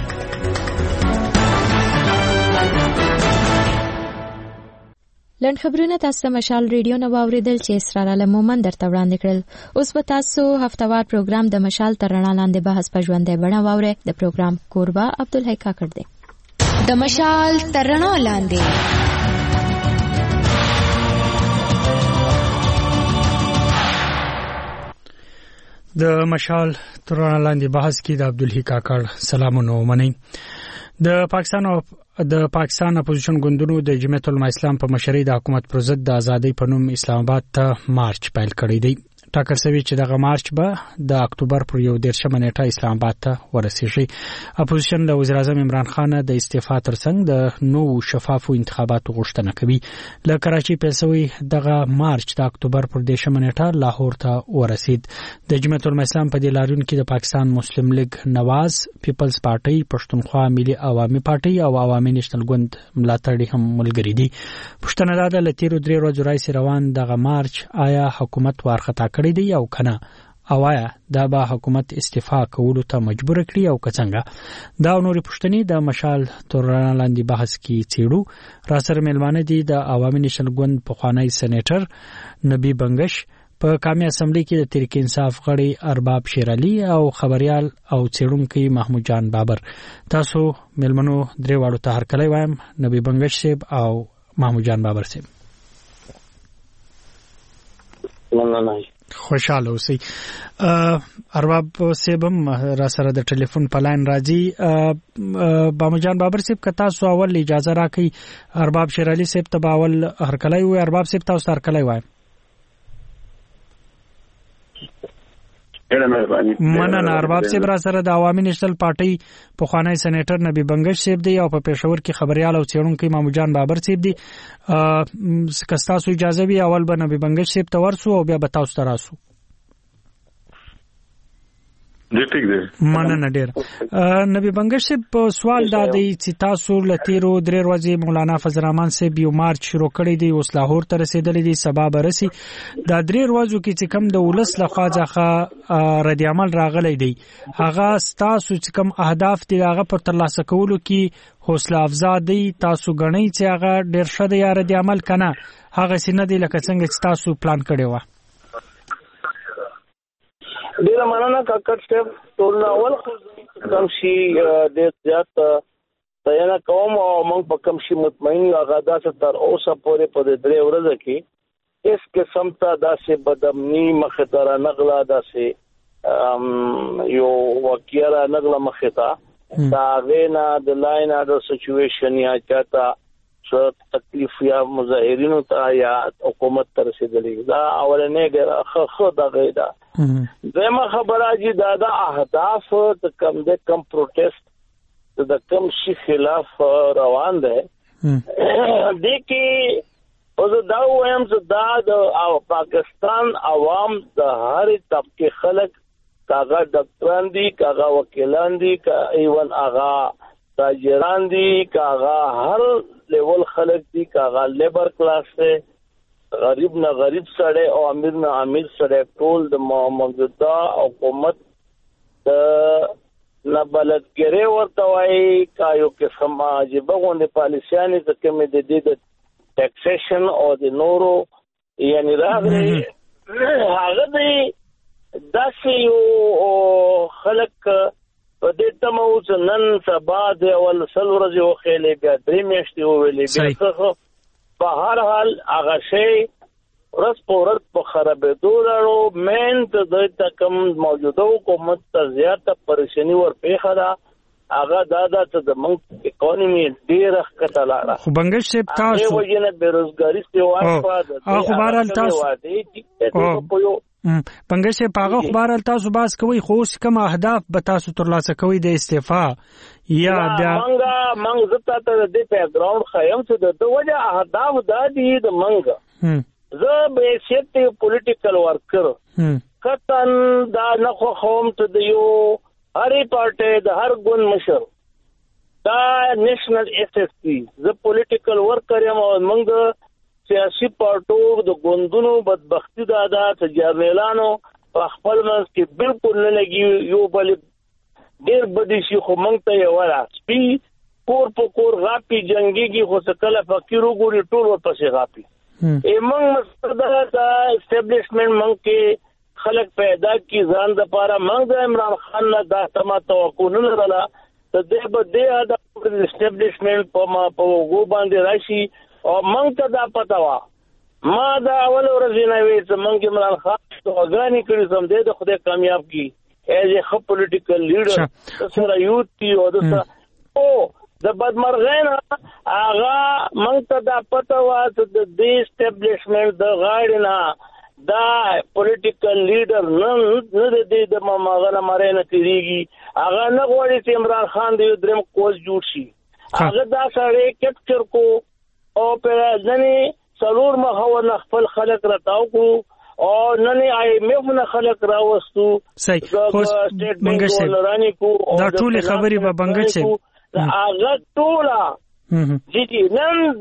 لنډ خبرونه تاسو مشال ریډیو نو اوریدل چې اسرار علم مومن درته وړاندې کړل. اوس به تاسو هفتوار پروګرام د مشال تر رڼا لاندې بحث په ژوندۍ بڼه واورئ. د پروګرام کوربه عبدالحی کاکړ دی. د مشال تر رڼا لاندې د مشال تر رڼا لاندې بحث کې د عبدالحی کاکړ سلامونه ومنئ. د پاکستان او د پاکستان اپوزیشن ګوندونو د جمعیت العلماء اسلام په مشرۍ د حکومت پر ضد د ازادۍ په نوم اسلام آباد ته مارچ پیل کړی دی. ټاکل شوی چې دغه مارچ به د اکتوبر پر یو دیرشمه نیټه اسلام آباد ته ورسیږي. اپوزیشن د وزیر اعظم عمران خان د استعفا ترڅنګ د نوو شفافو انتخاباتو غوښتنه کوي. له کراچۍ پیل شوی دغه مارچ د اکتوبر پر دیرشمه نیټه لاهور ته ورسید. د جمعیت العلماء اسلام په دې لاریون کې د پاکستان مسلم لیگ نواز، پیپلز پارټي، پښتونخوا ملي عوامي پارټي او عوامي نېشنل ګوند ملاتړي هم ملګري دي. پښتنه دا د لتیرو درې ورځې راځي روان دغه مارچ آیا حکومت وارخطا کړی دی او کنه، او آیا دا به حکومت استعفا کولو ته مجبور کړي او څنګه؟ دا نورې پوښتنې د مشال تر رڼا لاندې بحث کې څېړو. را سره مېلمانه دي د عوامي نېشنل ګوند پخوانی سېنیټر نبی بنگش، په قومي اسمبلی کې د تحریک انصاف غړي ارباب شیرعلی او خبريال او څېړونکي محمود جان بابر. تاسو مېلمنو درې واړو ته هرکلی وایم، نبی بنگش صاحب او محمود جان بابر صاحب. خوشاله اوسئ. ارباب صاحب هم را سره د ټلیفون په لاین راځي. محمود جان بابر صاحب که تاسو اول اجازه راکړئ ارباب شیرعلی صاحب ته به اول هرکلی وایي. ارباب صاحب تاسو هرکلی وایم. مننه. ارباب صاحب را سره د عوامي نېشنل پارټي پخوانی سېنیټر نبی بنگش صاحب دی او په پېښور کې خبريال او څېړونکی محمود جان بابر صاحب دی. که تاسو اجازه وي اول به نبی بنگش صاحب ته ورسو او بیا به تاسو ته راسو. دی ټیک دی. مننه ډیر. نبی بنگش صاحب سوال دا دی چې تاسو لتیرو درې ورځې مولانا فضل الرحمن صاحب یو مارچ شروع کړی دی، اوس لاهور ته رسیدلی دی، سبا به رسي. دا درې ورځو کې چې کوم د ولس لخوا ځخه رد عمل راغلی دی، هغه تاسو چې کوم اهداف دي هغه پر ترلاسه کولو کې حوصله افزا دی، تاسو غنئ چې هغه ډیر ښه دی یا رد عمل کنه هغه سینه دی لکه څنګه چې تاسو پلان کړی و؟ ډیره مننه کاکړ صاحب. ټول اول خو کوم شي ډیر زیات تیار کوم او موږ په کوم شي مطمئن یو. هغه داسې تر اوسه پورې په دې درې ورځې کې اس قسم ته داسې بدامني مخې ته رانغله، داسې یو واقعه رانغله مخې ته، د هغې نه د لاین آرډر سچویشن یا چاته څه تکلیف یا مظاهرینو ته یا حکومت ته رسېدلی، دا اولنۍ ښه ښه دغې ده. دویمه خبره چې دا د اهداف د کم د کم پروټیسټ د کم شي خلاف روان دی، دې کې زه دا وایم چې دا د پاکستان عوام د هرې طبقې خلک، کاغه ډاکټران دي، کاغه وکیلان دي، کا ایون هغه تاجران دي، کاغه هر لیول خلک دي، کاغه لیبر کلاس دی، غریب نه غریب سړی او امیر نه امیر سړی، ټول د موجوده حکومت د نابلدګرۍ ورته وایي کا یو قسم عجیبه غوندې پالیسیانې چې کومې د دې د ټیکسیشن او د نورو یعنې راغلي، هغه دی داسې یو خلک په دې تمه و چې نن سبا د اول سل ورځې وښیلې، بیا درې میاشتې وویلې، بیا څه په هر حال هغه شی ورځ په ورځ په خرابېدو لاړو. مین ته د کوم موجوده حکومت ته زیاته پریشاني ورپېښه ده، هغه دا ده چې زموږ اکانومي ډېره ښکته لاړه. خو بنګش صاحب تاسو هغې وجې نه بېروزګاري سیوا شوه، د دې بنګش صاحب هغه خو بهرحال تاسو بحث کوئ، خو اوس کوم اهداف به تاسو ترلاسه کوئ د استعفا یا بیا؟ منګه منګ زه تا ته د دې بیکګراونډ ښیم چې د ده وجه اهداف دا دي د منګ زه بحیثیت پولیټیکل ورکر قطعا دا نه خوښوم چې د یو هرې پارټۍ د هر ګوند مشر دا نیشنل ایس ایس پي، زه پولیټیکل ورکر یم او موږ د سیاسي پارټو د ګوندونو بدبختي دا ده چې جرنیلانو په خپل منځ کې بالکل نه لګي، یو بل ډېر بدې شي، خو موږ ته یې وره سپي کور په کور غاپي جنګېږي، خو څه کله فقیر وګوري ټول ورپسې غاپي. موږ مسله دا اسټابلیشمنټ موږ کې خلک پیدا کړي ځان دپاره، موږ د عمران خان نه دا تمه توقع نه لرله چې دی به دې هدف اسټابلیشمنټ په اوږو باندې راشي، او موږ ته دا پته وه، ما دا اول ورځې نه وې چې موږ عمران خان دعاګانې کړي چې دی د خدای کامیاب کړي ایز اے ښه پولیټیکل لیډر، د سره یوت دي او د سره او د بدمرغۍ نه هغه موږ ته دا پته وه چې د دې اسټابلیشمنټ د غاړې نه دا پولیټیکل لیډر نه نه د دې د هغه نه مری نه تېرېږي، هغه نه غواړي چې عمران خان د یو درېیم کوچ جوړ شي، هغه دا سړی کیپچر کو او په ځنې څلور مخه ورنه خپل خلک راتاو کړو او نن آی ایم ایف نه خلک راوستو. صحیح، خو بنګش صاحب دا ټولې خبرې به بنګش صاحب هغه ټوله جی نن د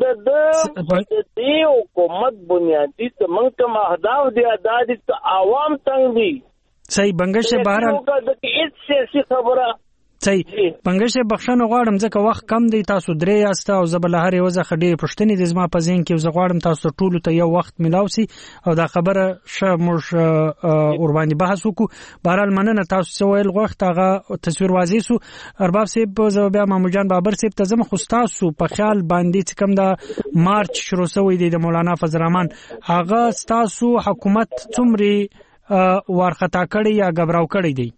دې حکومت بنیادي څه موږ کوم اهداف دي ادا دي عوام څنګه دي. صحیح بنګش صاحب بهرحال هیڅ سیاسي خبره صحیح بنګش صاحب بخښنه غواړم ځکه وخت کم دی، تاسو درې یاست او زه به له هرې وځه ډېرې پوښتنې دي زما په ذهن کې، زه غواړم تاسو ټولو ته یو وخت میلاو سي او دا خبره ښه موږ ورباندې بحث وکړو. بهرحال مننه، تاسو څه ویل غوښت هغه تصویر واضح سو. ارباب صاحب زه بیا محمود جان بابر صاحب ته ځم، خو ستاسو په خیال باندې چې کوم دا مارچ شروع شوی دی د مولانا فضل الرحمن، هغه ستاسو حکومت څومره وارخطا کړی یا غبراو کړی دی؟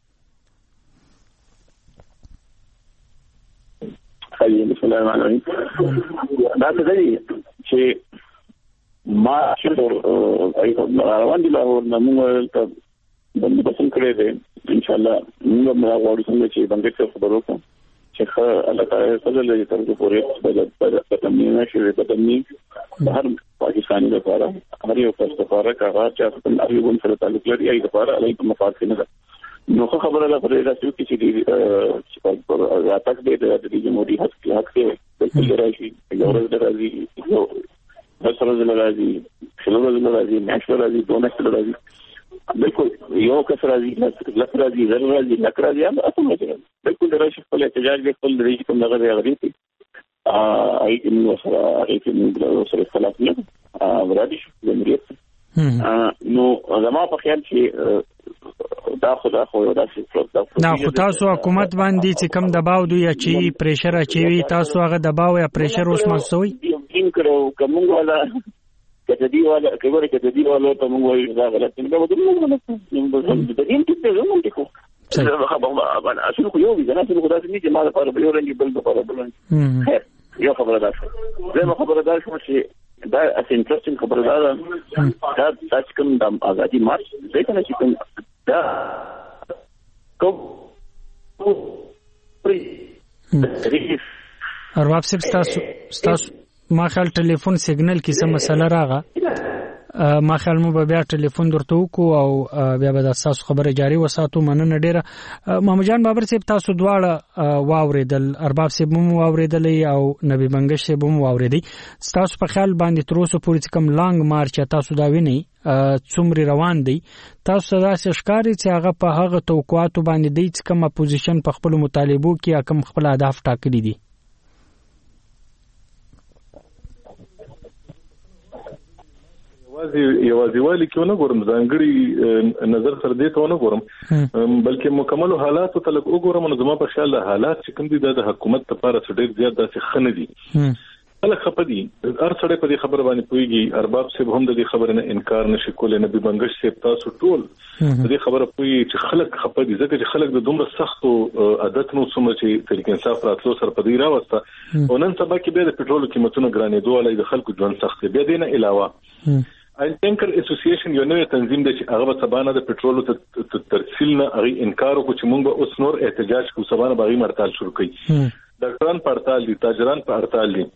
بسم الله الرحمن الرحیم. دا څه دی چې ما چې روان دي لاهور نه موږ ته باندې پسند کړی دی، ان شاء الله موږ موږ غواړو چې باندې څه خبرو کوم چې الله تعالی فضل لري تر څو پورې په تمنې نشي په تمنې هر پاکستاني لپاره هر یو کس لپاره کاغه چې خپل اړیکو سره تعلق لري ای لپاره علیکم مفاد نه ده. نو خو خبره ده پرې راځي چې دې پر اتاک دې د جمهوریت حق حق کې د راشي یو ورځ راځي یو ورځ راځي شلو ورځ راځي نشو راځي دوه نشو راځي بالکل یو کس راځي لک راځي زر راځي لک راځي هم اصل نه دی بالکل راشي خپل احتجاج به خپل دې کوم دغه غوړي ا اي نو سره اي کې موږ سره خلاف نه ورادي شو جمهوریت نو زما په خیال چې دا خدا خو دا څه دا خو تاسو حکومت باندې چې کم دباو دوی چې پریشر اچوي، تاسو هغه دباو یا پریشر اوس محسوسوي؟ یقین کړو کوم ولا کدی والا کبره کدی والا ته موږ وایو دا غلط نه به موږ غلط نه د دې ټیک ته موږ ټیکو خبره اصل خو یو دي نه څه خدای دې چې ما لپاره به یو رنګ بل لپاره بل خیر یو خبره ده زه مو خبره ده چې دا اس انټرېستینګ خبره ده دا تاسو کوم د ازادي مارچ دې کنه چې کوم دا کوم ارباب صاحب ستاسو ستاسو ما خیال ټلیفون سیګنل کې څه مسله راغله ما خیال مو بیا ټلیفون درته وکړو او بیا به تاسو خبره جاری وساتو. مننه ډیره. محمد جان بابر صاحب تاسو دواړه واوریدل، ارباب صاحب مو واوریدل او نبی بنگش صاحب مو واوریدي. تاسو په خیال باندې تر اوسه پورې کوم لانګ مارچ تاسو دا ویني څومره روان دی؟ تاسو دا ښکاري چې هغه په هغه توقعاتو باندې دی چې کوم اپوزیشن په خپل مطالبو کې کوم خپل اهداف ټاکلي دي؟ یوازې والی کې ونه ګورم، ځانګړي نظر سره دې ته ونه ګورم، بلکې مکمل حالاتو ته لږ وګورم. نو زما په خیال د حالات چې کوم دي د حکومت لپاره څه ډېر زیات داسې ښه نه دي. خلک خپه دي، هر سړی په دې خبره باندې پوهېږي. ارباب صاحب هم د دې خبرې نه انکار نشي کولی، نبی بنگش صاحب تاسو ټول د دې خبره پوهېږي چې خلک خپه دي، ځکه چې خلک د دومره سختو عادت نو څومره چې تحریک انصاف راتلو سره په دې راوسته او نن سبا کې بیا د پټرولو قیمتونه ګرانېدو والی د خلکو ژوند سخت دی. بیا دې نه علاوه آیل ټینکر اسوسییشن یو نوی تنظیم دی چې هغه به سبانه د پټرولو ته ترسیل نه هغه انکار وکړي چې موږ به اوس نور احتجاج کوو، سبانه به هغه هړتال شروع کړي. ډاکټران په هړتال دي، تاجران په هړتال دي.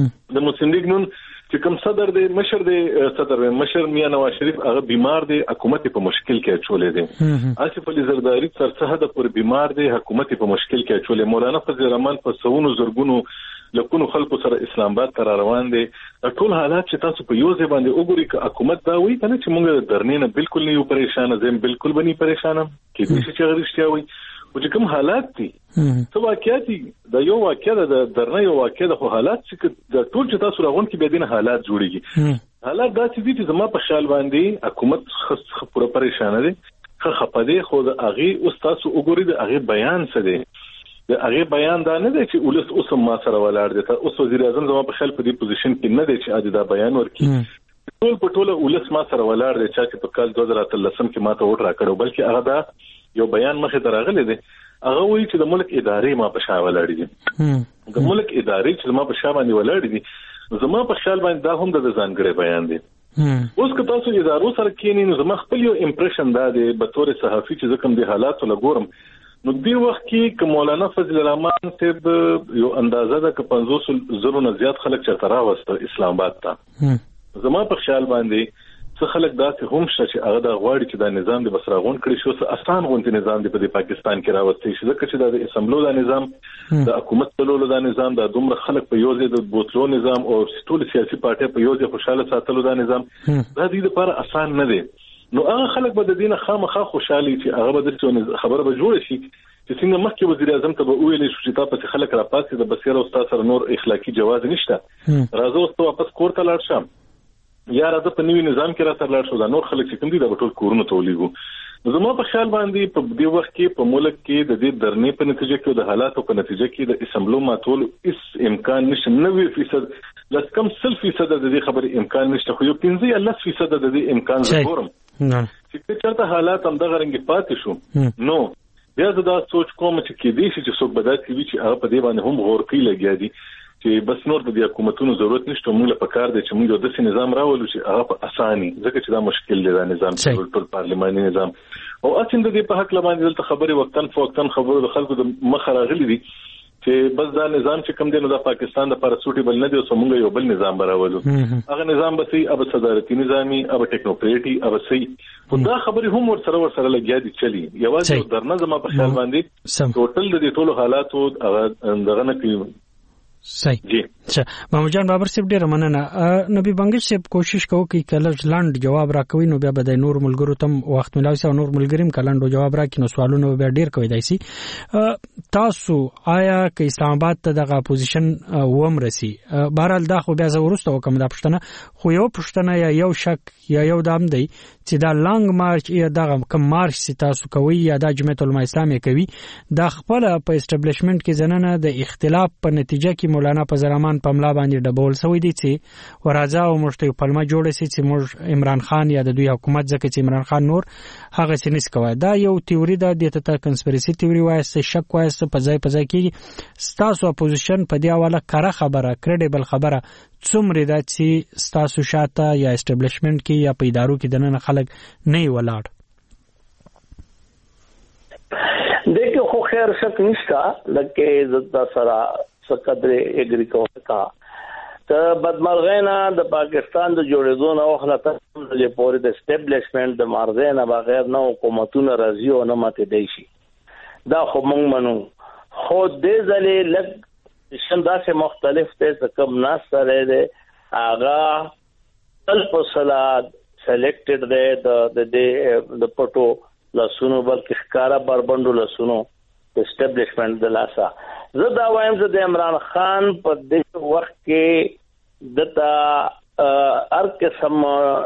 د مسلم لیگ نون چې کوم صدر دی مشر دی صدر مشر میاں نواز شریف هغه بیمار دی، حکومت په مشکل کې اچولې دي. آصف علي زرداری سرسحد پر بیمار دی، حکومت په مشکل کې اچولې. مولانا فضل الرحمن په سونو زرګونو لکونو خلکو سره اسلام آباد ته روان دي. ټول حالات چې تاسو په یو ځای باندې وګورئ که حکومت دا وایي کنه چې موږ د درنې نه بالکل نه یو پریشانه، زم بالکل بني پریشانه کې دې چې غریشتیا وي او چې کوم حالات دي څه واقعیت دي. دا یو واقعیت د درنې یو واقعیت خو حالات چې د ټول چې تاسو راغون کې به دین حالات جوړيږي. حالات دا چې دي چې زما په خیال باندې حکومت خص پوره پریشانه دي، خپه دي. خو د هغه او تاسو وګورئ د هغه بیان څه دی. د هغه بیان دا نه دی چې ولس اوس ما سره ولاړ دي. ته اوس وزیر اعظم زما په خیال په دې پوزیشن کې نه دی چې اده دا بیان ورکړي. ټول په ټوله ولس ما سره ولاړ دي چې په کال دوه زره اتلسم کې ما ته وټ راکړو، بلکې هغه دا یو بیان مخې ته راغلی دی. هغه وایي چې د ملک ادارې ما په شا ولاړ دي. د ملک ادارې چې ما په شا باندې ولاړ دي، زما په خیال باندې دا هم د ځانګړي بیان دی. اوس که تاسو ادارو سره کېنئ نو زما خپل یو امپریشن دا دی به طور صحافي چې زه کوم د حالاتو لګورم نو دې وخت کې ک مولانا فضل الرحمن صاحب یو اندازه ده ک پنځوس زرو نه زیات خلک چرته راوسته اسلام آباد ته. زما په خیال باندې څه خلک داسې هم شته چې هغه د غواړي چې دا نظام د بسراغون کړي شو، څه اسان غونډې نظام دی په پاکستان کې راوستي شي، ځکه چې د اسمبلو د نظام د حکومت تلولو د نظام د دومره خلک په یو ځای د بوتلو نظام او ټول سیاسي پارټي په یو ځای خوشاله ساتلو د نظام دا د لپاره اسان نه دی. نو هغه خلک به د دینه خامخا خوشالي چې هغه به د خبره به جوړ شي چې څنګه مخکې وزیر اعظم ته به ویل شي چې تاسو خلک را پاتې د بصیر او تاسو سره نور اخلاقی جواز نشته، راځو اوس واپس کور ته لاړ شم یا راځه په نوی نظام کې را سره لاړ شو دا نور خلک چې کوم دي د ټول کورونو ته ولېګو. نو زما په خیال باندې په دې وخت کې په ملک کې د دې درنې په نتیجه کې د حالاتو په نتیجه کې د اسمبلو ماتول هیڅ امکان نشته. نوي فیصد لس کم سل فیصد د دې خبرې امکان نشته، خو یو پنځه لس فیصد د دې امکان زګورم چې چېرته حالات هم دغه رنګ پاتې شو. نو بیا زه دا سوچ کوم چې کېدای شي چې څوک به دا کوي چې هغه په دې باندې هم غور کوي لګیا دي چې بس نور د دې حکومتونو ضرورت نشته، موږ له پکار دی چې موږ د داسې نظام راولو چې هغه په اساني، ځکه چې دا مشکل دی دا نظام ټول پارلماني نظام او اصل د دې په حق لمانځل دلته خبرې وختن فوختن خبرو د خلکو د مخ راغلي دي چې بس دا نظام چې کوم دی نو د پاکستان لپاره سوټیبل نه دی او موږ یو بل نظام براولو. هغه نظام به سي اب صدارتي نظامي اب ټیکنوکریټي اب سي خو دا خبرې هم ور سره ور سره لګیا دي چلی یوازې درنه زما په خیال باندې ټوټل د دې ټولو حالاتو هغه دغه نه کوي. صحیح جی اچھا محمد جان بابر صاحب ډیر مننه. نبی بنگش صاحب کوشش کوو چې کله لاند جواب راکوي نو بیا به د نور ملګرو تم وخت ملاوي او نور ملګریم کلاندو جواب راکړي نو سوالونه به ډیر کوي دایسي. تاسو آیا که اسلام آباد ته د اپوزیشن ووم رسی بهرحال دا خو بیا زه ورسته وکم دا پښتنه خو یو پښتنه یا یو شک یا یو دام دی چې دا لانګ مارچ یا دا کم مارچ چې تاسو کوي یا د جمعیت العلماء اسلامي کوي دا خپل په اسټابلیشمنت کې زننه د اختلاف په نتیجه کې مولانا فضل الرحمن افغان په ملا باندې ډبول سوی دي چې ورازه او مشته پلمه جوړ شي چې موږ عمران خان یا د دوی حکومت ځکه چې عمران خان نور هغه څه نس کوي. دا یو تیوري ده، د ته کنسپیرسي تیوري وایي، شک وایي په ځای په ځای کې ستاسو اپوزیشن په دی حواله کړه خبره کریډیبل خبره څومره ده چې ستاسو شاته یا اسټابلیشمنت کې یا په ادارو کې دنه خلک نه ولاړ. देखो खो खैर शक निष्ठा लगे इज्जत सरा सकदरे एग्री को का त बदमरغینا د پاکستان د جوړېدو نه وخت ته پورې د اسټابلیشمنت د مرغینا بغیر نه حکومتونه راځي او نه ماته دی شي. دا خو مونږ منو، خو دې ځلې لګ شندا سے مختلف ته کم ناس سره ده اغا تل په صلات سلیکټډ ده د د د پټو لاسونو بلکې ښکارا بربندو لاسونو د اسټابلیشمنت د لاسا. زه دا وایم چې د عمران خان په دې وخت کې دتا هر قسم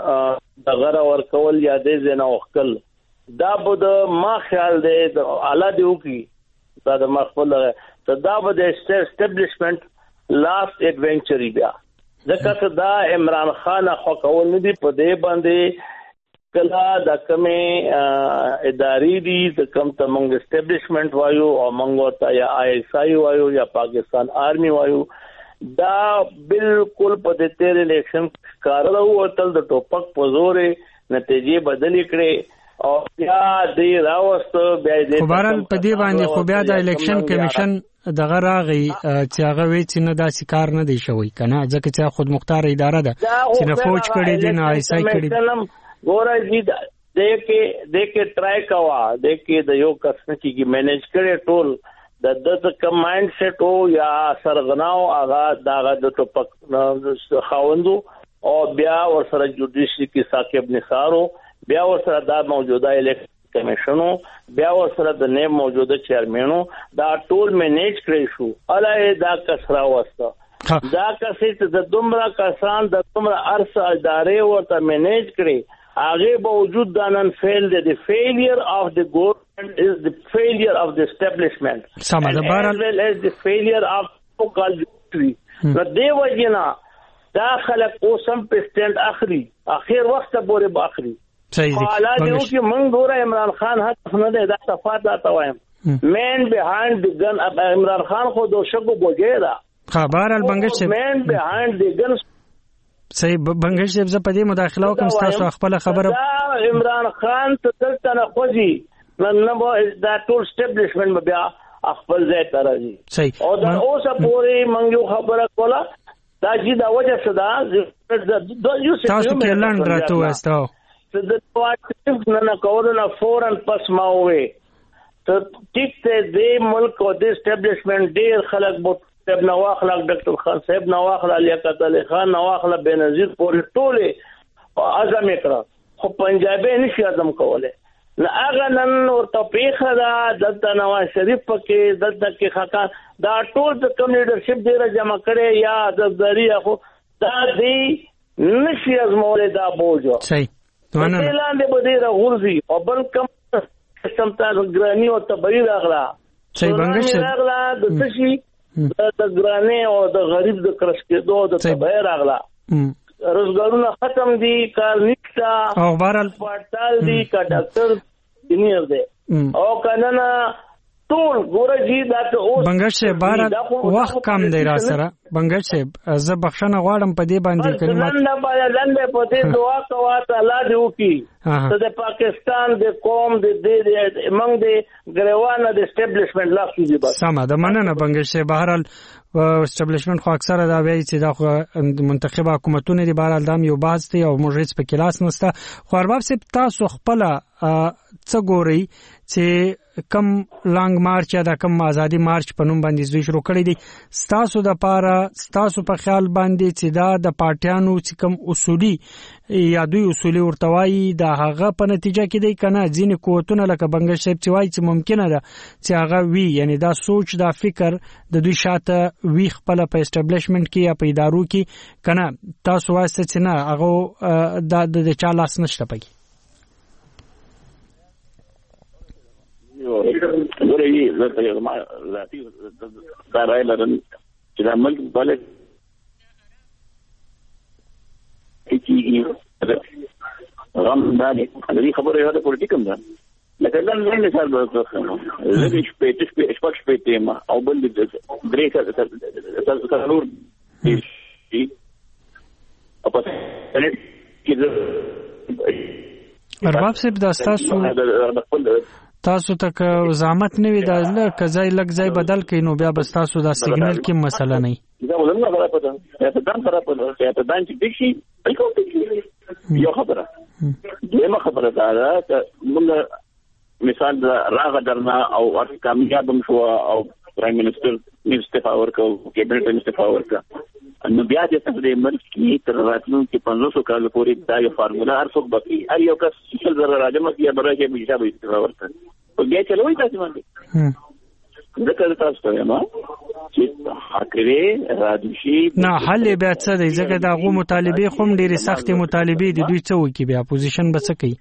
د غره ورکول یا د زنا وکړل دا به ما خیال دی د اعلی دیو کې دا د مخبل ته دا به د اسټابلیشمنت لاست ایڈونچر بیا ځکه دا عمران خان خو کول نه دی په دې باندې کلا د کمه اداري دي د کم تمنګ اسټابلیشمنت وایو او منګو یا آی ایس آی وایو یا پاکستان آرمی وایو دا بالکل په دې تیر الیکشن کارلو او تل د ټوپک په زور نتیجې بدلې کړې او بیا دې راوست بیا دې خبرن په دې باندې خو بیا د الیکشن کمیشن دغه راغی چې هغه وی چې نه دا سکار نه دی شوی کنه ځکه چې خود مختار اداره ده چې نه فوج کړي دي نه آی ایس آی کړي ګورای دي د کې د کې ټرای کوا د کې د یو کس چې مینیج کړي ټول د د کمانډ سیټ او یا سرغناو هغه داغه د ټوپک خاوندو او بیا ور سره جوډیشي کې ثاقب نثارو بیا ور سره د موجوده الیکشن کمیشنو بیا ور سره د نه موجوده چیرمنو دا ټول مینیج کړی شو الای دا کسرا وسته دا کسې د دومره کسان د دومره ارسه ادارې ورته مینیج کړي هغه باوجود دا نن فیل دی failure of the government is the failure of the establishment سم ده بهر as well as the failure of local justice نو دی وجنا دا خلک اوسم پرسنت اخري اخر وخت پورې باخري صحیح دي حالات یو چې موږ ګوره عمران خان هڅه نه ده دا صفات دا توایم مین behind the gun عمران خان خو دو شګو بوګه دا خبر البنګش مین behind the gun صحیح بنگش صاحب زه په دې مداخله وکم تاسو خپل خبره عمران خان ته دلته نه خوځي نو دا ټول اسټابلیشمنت بیا خپل ځای ته راځي صحیح او دا اوسه پورې منګو خبره کوله دا چې دا وجه صدا تاسو کې لاند راته وستاو ته د واټ نه کول نه فورن پس ما وې ته ټیک ته دې ملک او د اسټابلیشمنت ډیر خلک بو صاحب نواخلا ډاکټر خان صاحب نواخلا لیاقت علي خان نواخلا بنظیر پورې ټوله اعظم کړه خو پنجابي نشي اعظم کوله نه هغه نن ورته پیخه دا دلته نواز شریف پکې دلته کې خاکا دا ټول د کم لیډرشپ ډیره جمع کړي یا د ذریعہ خو دا دی نشي ازموله دا بوجو صحیح ونه لاندې به ډیره غورځي او بل کم سیستم ته ګرانی او تبعی راغلا صحیح بنګش راغلا د تشي د ګرانه او د غریب د کرش کېدو د تبعی راغلا روزګارونه ختم دي کار نشته او بهرال پټال دي کا ډاکټر انجینیر دي او کنه ټول ګورجی دا ته اوس بنگش بهرال وخت کم دی را سره بنگش زه بخښنه غواړم په دې باندې کلمات نن باندې لاندې په دې دعا کوه ته الله دې وکي ته د پاکستان د قوم د دې موږ د ګریوان د اسټابلیشمنت لا سوزي بس سم ده مننه بنگش بهرال اسټابلیشمنت خو اکثره دا وایي چې دا منتخب حکومتونه دي بهرال دام یو باز دي او موږ هیڅ په کلاس نسته خو ارباب سپ تاسو خپل څه ګوري چې کم لانګ مارچ یا د کم ازادي مارچ په نوم باندې زوی شروع کړی دي ستاسو د پاره ستاسو په خیال باندې چې دا د پارټیانو چې کم اصولي یا دوی اصولي ورتوي دا هغه په نتیجه کې دی کنه ځینې قوتونه لکه بنگش صاحب چې وایي چې ممکنه ده چې هغه وی یعنی دا سوچ دا فکر د دوی شاته وی خپل په اسټابلیشمنت کې یا په ادارو کې کنه تاسو وایي چې نه هغه د د چا لاس نشته پکې ګورې زه ته ما ذاتي دا راي لرم چې د ملک بلک غم باندې دې خبره یو د پولیټیکم ده لکه نن نن مثال ورکړم زه شپې شپې شپږ شپې تیمه او بل درې کړه څلور دي او په کې ارباب صاحب دا تاسو تاسو ته زحمت نه وي دا لکه ځای لګ ځای بدل کین نو بیا بس تاسو دا سیګنل کې مسله نه دا ولنه خبره پته ته دان خبره پته ته دان چې دشي الکو یو خبره دغه خبره دا ده موږ مثال راغ درنا او کامیاب شو او پرایم منسٹر استعفا ورکړ کیبنټ استعفا ورکړ نو بیا د تفریح ملک کی تر راتلو کې پنځه سوه کال پورې دا یو فارمولا هر څوک بقي هر یو کس شل زره راځم کیه برای کې بيجا به استعفا ورکړ او بیا چلوي تاسو باندې دا کله تاسو ته ما چې حقره راځي نه حل بیا څه دی ځکه دا غو مطالبه خوم ډېری سختي مطالبه دي دوی څه وکي بیا اپوزیشن به څه کوي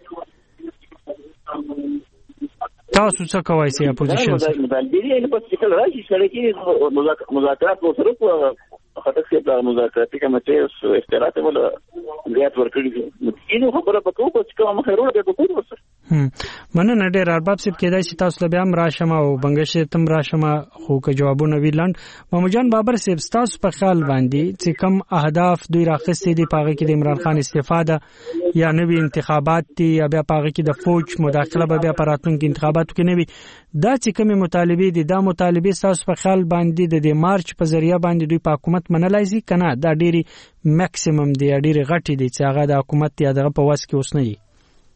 تاسو څه کوئ سي اپوزیشن مطالبه یې په څه راځي سره کې مذاکرات وسره خاطر چې د مذاکراتي کمیټې اختیارات ولا زیات ورکړي دي نو خبره پکې په څه کومه خیرونه به کوو وسره مننه ډېر ارباب صاحب کېدای شي تاسو له بیا هم راشم او بنګش تم راشم خو که جوابونه ویلند محمد بابر صاحب تاسو په خیال باندې چې کم اهداف دوی راخستې دي پاغه کې د عمران خان استفاده یا نوی انتخابات دي یا بیا پاغه کې د فوج مداخله به بیا پراتونکو انتخاباتو کې نوي دا چې کومه مطالبه دي دا مطالبه تاسو په خیال باندې د مارچ په ذریعہ باندې دوی په حکومت منلای شي کنه دا ډېری میکسیمم دی ډېری غټي دي چې هغه د حکومت یا دغه په واس کې اوس نه دي